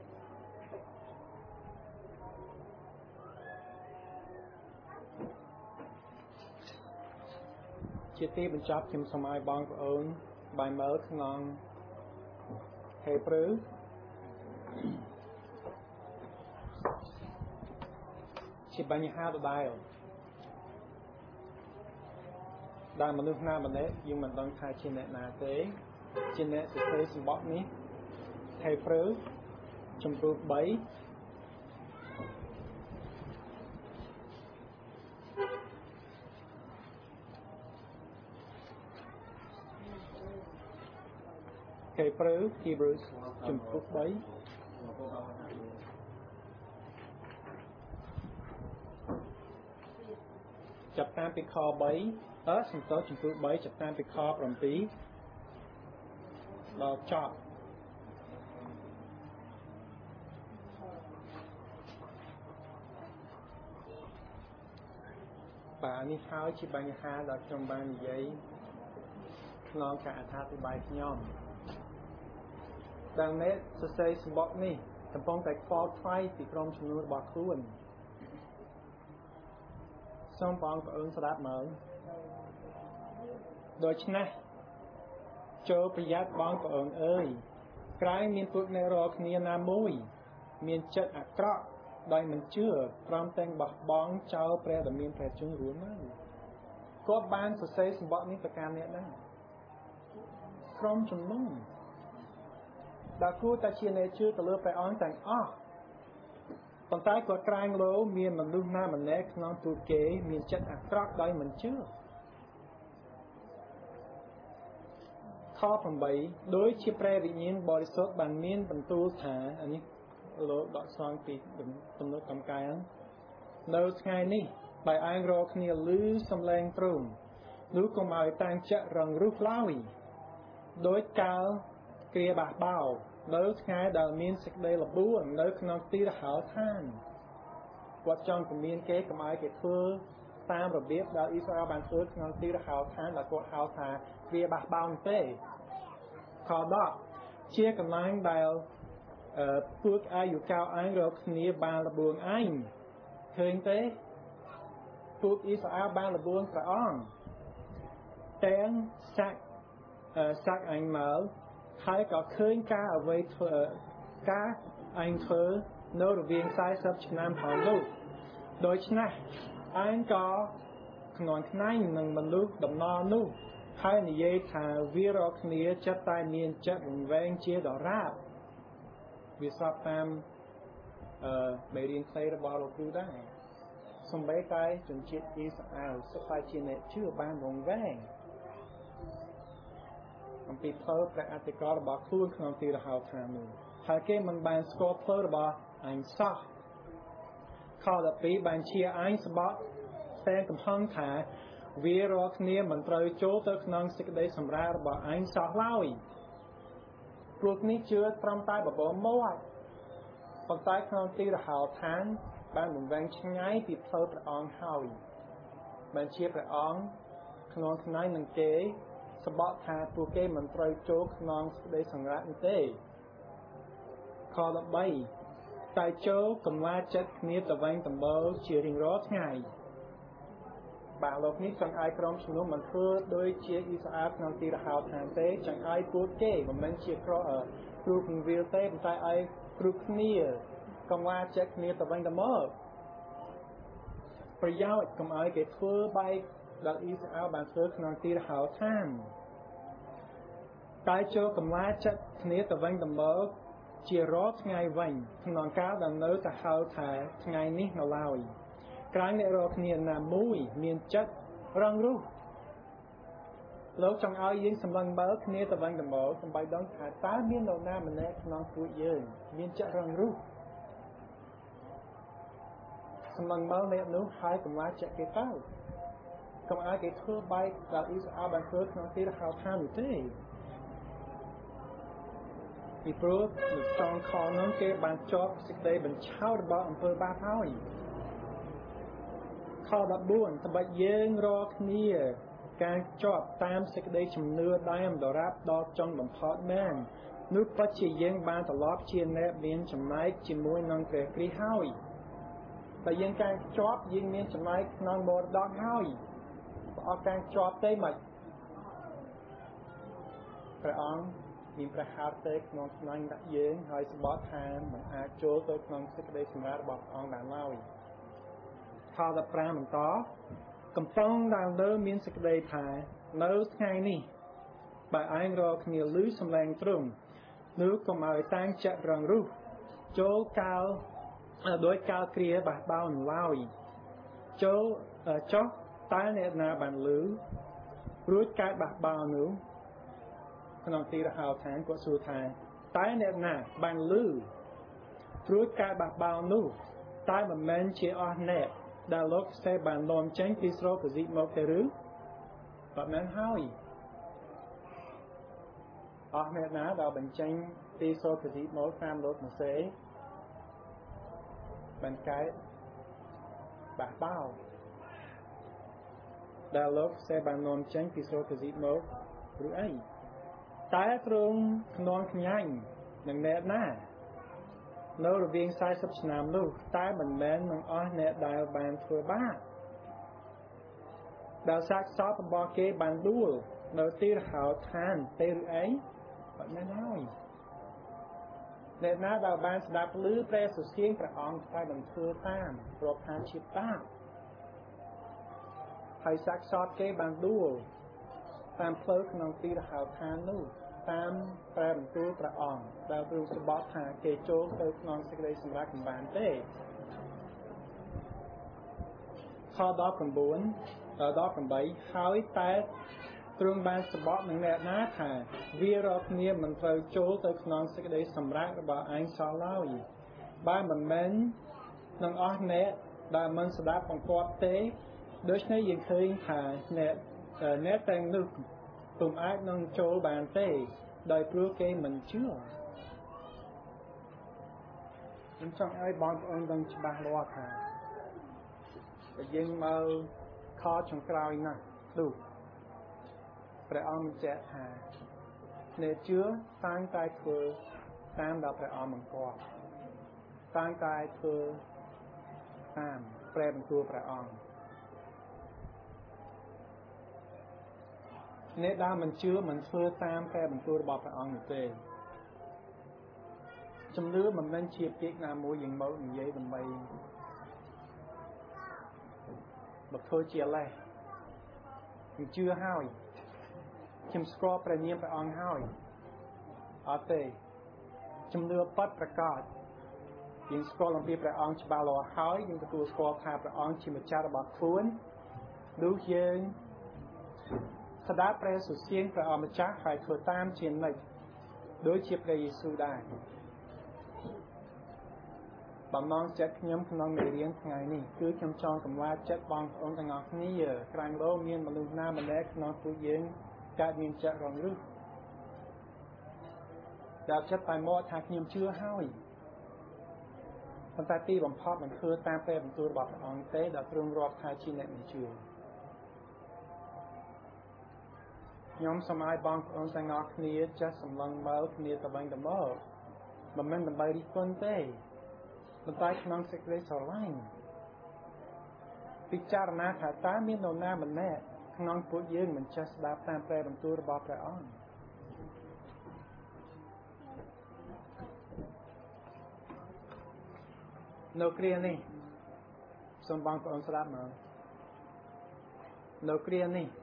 ជាទីបញ្ចប់ខ្ញុំសូមឲ្យបងប្អូនបាយមើលក្នុងហេព្រើរជាបញ្ហាដដែលដែលមនុស្សណាម្នាក់យើងមិនដឹងថាជាអ្នកណាទេជាអ្នកសរសេរសម្បត្តិនេះហេព្រើរចំពោះបីហេព្រើរ Hebrews ចំពោះបីចាប់តាមពីខបីអឺសំទោសចំពោះបីចាប់តាមពីខប្រាំពីរដល់ចប់បាទនេះហើយជាបញ្ហាដែលខ្ញុំបាននិយាយ non cả thà thì bài nhomดังนี้จะใช้สมบัตินี้จำเป็นแต่ฟอลไฟที่กรมชนวนบอกครูนส่งปองกับเอิญสลับเหมือนโดยฉะนั้นโจประหยัดบองกับเอิญเอ้ยกลายมีพวกในรอกเนียนามุยมีจัดอักระโดยมันเชื่อพร้อมแต่งบอกบองเจ้าแปรแต่มีแปรจุงรู้นั่นก็บ้านจะใช้สมบัตินี้ประการนี้นั่นกรมชนวนดาวครูตาเชียนในชื่อตะเลือไปอ้อนแต่งอ้อตอนใต้กดกลางโลมีมันลุ่มหน้ามันแนกน้องตูเก๋มีจัดอักรักได้เหมือนชื่อข้อผมใบโดยชิปแปรวิญญาณบริสุทธิ์บันมีนบรรทุฐานอันนี้โลดอกซองปีเป็นตำนวนกำกายนั้นโดยไงนี่ใบไอ้รอขณีลื้อสำแรงตรงรู้ก็มาตั้งจะรังรูปเล่าโดยกาลเกลียบาเบาเลิกง่ายดาวมีนสิกเดลบุญเลิกนองตีระหาวท่านวัดจองกับมีนเก๋กับไม้เก๋เพื่อตามระเบียบดาวอิสราเอลบางเพื่อนองตีระหาวท่านแล้วก็หาวท่าเกลียบาเบาเต้ขอดอกเชี่ยกับนางดาวพวกอายุเก่าอันเราขณีบาระบุญอันเคยเต้พวกอิสราเอลบาระบุญพระองค์แต่งสักสักอันเหมาให้ก็เคยกาเอาไว้เถอะกาอันเถอะโน้ตเวียงซ้ายซับชนะผ่านลูกโดยชนะอันก็ขนอนขนายหนึ่งบรรลุดำนอนู่ให้ในเยธาวิโรคเนียจะตายเนียนจะหมุนแวงเชี่ยดอราบวิสอบตามไปเรียนใครระบาลครูได้สมัยใดจนจิตอิสราเอลสไปเชียนชื่อบ้านหมุนแวงมันปีเพลย์ประอัติกรบอกครูขนมตีระหาวทามือหากเกมันบานสกอเพลย์บอกอันซ่าข้อละปีบานเชียอันสบอกแสงกับห้องขาวิโรคเนียมันตรายโจตขนมสิกได้สำราญบอกอันซ่าเล่าอีกปลุกนี้เชื่อตรำตายแบบบ่มวยปนตายขนมตีระหาวทานบานหมุนแวงช่างไงปีเพลย์ประอองเฮาอีบานเชียประอองขนมขนายหนึ่งเก๋สบอทาตัวเกมันตรายโจกนองได้สังรักเต้คอละใบตายโจกำว่าจัดเนียตะวันตะเบลเชียริงรอดไงบางโลกนี้จังไอกรมชนุมันเพื่อโดยเชียอิสอาฟนองตีระหาวทางเต้จังไอตัวเกมันมันเชียครอเออครูพิงวิลเต้เป็นตายไอครูเนียกำว่าจัดเนียตะวันตะเบลประโยชน์กำไอเกิดเพื่อใบดักอิสราเอลบางเพื่อนองตีระหาวท่านตายโจกำว่าจัดเนียตะวันตะเบลเชียรอดไงวันขนองก้าวดังเนื้อตะหาวถ่ายไงนี้มาเล่าอีกกลางในรอเนียนามุยเมียนจัดรังรู้แล้วจังเอายิงสำลังเบลเนียตะวันตะเบลสบายดองถ่ายตาเมียนเราหน้ามันแน่ขนองผู้ยืนเมียนจัดรังรู้สำลังเบลเนี่ยนู้หายกำว่าจัดเกี่ยวกำอาเกิดทั่วไปดาวอิสราเอลบางเพื่อนองตีระหาวท่านอยู่ที่อีโปรดจองคอน้องเก็บบางจอบสิเดย์บันเช่าระบอบอำเภอบ้าเท้าอีกข้อดับบ้วนตบะเยิงรอคเนียการจอบตามสิเดย์ชำเนื้อได้ดอรับดอกจองบังพอดแม่นุปปัจเจียงบางตลอดเชียนแนบเมียนจำไนจิมวยนองเกรกรีเฮาอีกแต่ยังการจอบยิงเมียนจำไนนองบอดดอกเฮาอีกเอาการจอบเต้หมดพระองค์มีประหารเต้นองสนังดักเยิงหอยสบอทแทนเหมือนอาโจตัวนองสิกเดย์สมาร์บอกองด่านเล่าข้าวตะปราเหมือนต่อกำป้องด่านเดิมมีสิกเดย์ถ่ายเนื้อไงนี่บ่ายไอ้รอขณีลื้อสำแรงตรงนึกก็มาไปตั้งจัดรังรูปโจกาวโดยกาวเกลียบ่ายเบาหนึ่งเล่าโจโจตายเนี่ยนาบันลือรู้กายบาบาวหนูขนมตีระหาวแทนกว่าสูทายตายเนี่ยนาบันลือรู้กายบาบาวหนูตายมันแมนเชียร์เน่ดาลกเซบันลมเจงพิสโรปจิโมเทรุแบบนั้นเฮาอีออกเนี่ยนะดาวบันเจงพิสโรปจิโมฟามลดมาเซบันไกบาบ้าวดาลกเซบันนอมเจงพิสโรกจิโมឬអីតែត្រង់ខ្នងខ្ញាញ់នឹងអ្នកណានៅរវាងสี่สิบឆ្នាំនោះតែមិនមែននឹងអស់អ្នកដែលបានធ្វើបាបដែលសាកសពរបស់គេបានដួលនៅទីរហោឋានទេឬអីអត់មែនហើយអ្នកណាដែលបានស្ដាប់ឮព្រះសុសៀងព្រះអង្គតែមិនធ្វើតាមរាប់ថាជាបាបហើយសាកសពគេបានដួលតាមផ្លូវក្នុងទីរហោឋាននោះតាមព្រះបន្ទូលព្រះអង្គដែលទ្រង់សម្បត្តិថាគេចូលទៅក្នុងសេចក្តីសម្រេចមិនបានទេខដប់9ដល់ដប់8ហើយតែទ្រង់បានសម្បត្តិនឹងអ្នកណាថាវារាល់គ្នាមិនត្រូវចូលទៅក្នុងសេចក្តីសម្រេចរបស់ឯងសោះឡើយបើមិនមែននឹងអស់អ្នកដែលមិនស្ដាប់បង្គាប់ទេដូច្នេះយើងឃើញថាអ្នកអ្នកទាំងនោះពុំអាចនឹងចូលបានទេដោយព្រោះគេមិនជឿខ្ញុំចង់ឲ្យបងប្អូនដឹងច្បាស់លាស់ថាតែយើងមកខចុងក្រោយណាស់នោះព្រះអង្គបញ្ជាក់ថាអ្នកជឿតាំងតែធ្វើតាមដែលព្រះអង្គបង្គាប់តាំងតែធ្វើតាមព្រះបន្ទូលព្រះអង្គអ្នកដែលមិនជឿមិនធ្វើតាមព្រះបន្ទូលរបស់ព្រះអង្គនោះទេជំនឿមិនមែនជាពាក្យណាមួយយ៉ាងមកនិយាយដើម្បីមកធ្វើជាលេសខ្ញុំជឿហើយខ្ញុំស្គាល់ព្រះនាមព្រះអង្គហើយអត់ទេជំនឿពិតប្រាកដយើងស្គាល់អំពីព្រះអង្គច្បាស់លាស់ហើយយើងទទួលស្គាល់ថាព្រះអង្គជាម្ចាស់របស់ខ្លួនដូចយើងស្ដាប់ព្រះសុសៀងព្រះអម្ចាស់ហើយធ្វើតាមជានិច្ចដូចជាព្រះយេស៊ូវដែរបំណងចិត្តខ្ញុំក្នុងមេរៀនថ្ងៃនេះគឺខ្ញុំចង់កម្លាចចិត្តបងប្អូនទាំងអស់គ្នាក្រាញ់លោមានមនុស្សណាម្នាក់ក្នុងពួកយើងកើតមានចិត្តរងរឹសដែលចិត្តតែមកថាខ្ញុំជឿហើយប៉ុន្តែទីបំផុតមិនធ្វើតាមព្រះបន្ទូលរបស់ព្រះអង្គទេដែលទ្រង់រាប់ថាជាអ្នកមិនជឿខ្ញុំសូមឲ្យបងប្អូនទាំងអស់គ្នាចេះសម្លឹងមើលគ្នាទៅវិញទៅមកមិនមែនដើម្បីរិះគន់ទេប៉ុន្តែក្នុងសេចក្តីស្រឡាញ់ពិចារណាថាតើមាននរណាម្នាក់ក្នុងពួកយើងមិនចេះស្ដាប់តាមព្រះបន្ទូលរបស់ព្រះអង្គនៅគ្រានេះសូមបងប្អូនស្ដាប់មកនៅគ្រានេះ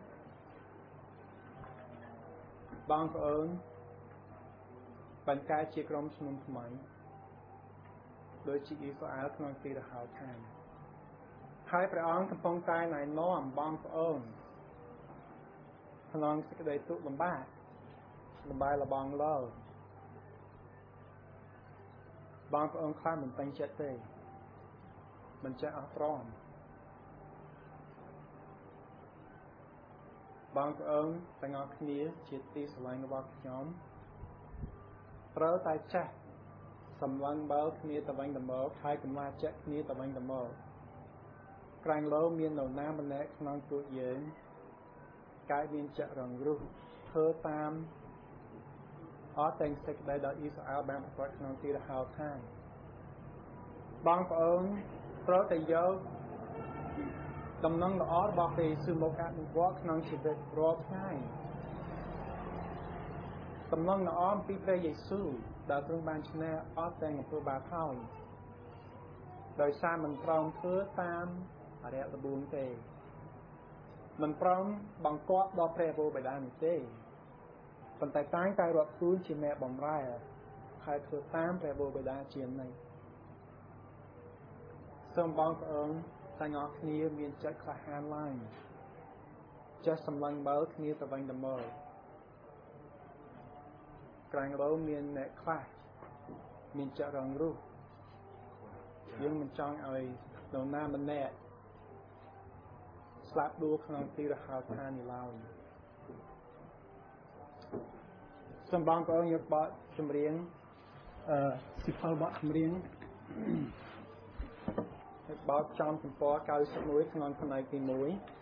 បងប្អូនបានកើតជាក្រុមជំនុំថ្មីដូចជាអ៊ីស្រាអែលក្នុងទីរហោឋានហើយព្រះអង្គកំពុងតែណែនាំបងប្អូនក្នុងសេចក្តីទុក្ខលំបាកលំបាយលបងលើបងប្អូនខ្លះមិនពេញចិត្តទេមិនចេះអត់ទ្រាំបងប្អូនទាំងអស់គ្នាជាទីស្រឡាញ់របស់ខ្ញុំត្រូវតែចេះសម្លឹងមើលគ្នាទៅវិញទៅមកហើយកម្លាចចិត្តគ្នាទៅវិញទៅមកក្រាញ់លោមាននរណាម្នាក់ក្នុងពួកយើងកើតមានចិត្តរងគ្រោះធ្វើតាមអត់តែសេចក្តីដែលអ៊ីស្រាអែលបានប្រព្រឹត្តក្នុងទីរហោឋានបងប្អូនត្រូវតែយកដំណឹងល្អរបស់ព្រះយេស៊ូវមកអនុវត្តក្នុងជីវិតរាល់ថ្ងៃដំណឹងល្អអំពីព្រះយេស៊ូវដែលទ្រង់បានឈ្នះអត់ទាំងអំពើបាបហើយដោយសារមិនព្រមធ្វើតាមអរិយល្បឿនទេមិនព្រមបង្គាប់ដល់ព្រះបិតានេះទេប៉ុន្តែតែងតែរាប់ខ្លួនជាអ្នកបម្រើហើយធ្វើតាមព្រះបិតាជានិច្ចសូមបងប្អូនទាំងអស់គ្នាមានចិត្តក្លាហានឡើងចេះសម្លឹងមើលគ្នាទៅវិញទៅមកក្រាញ់លោមានអ្នកខ្លះមានចិត្តរងគ្រោះយើងមិនចង់ឲ្យនរណាម្នាក់ស្លាប់ដួលក្នុងទីរហោឋាននេះឡើយសូមបងប្អូនយកបទចម្រៀងអឺសិផលបទចម្រៀងបទចំទំព័រ九สิบเอ็ดក្នុងផ្នែកទីមួយ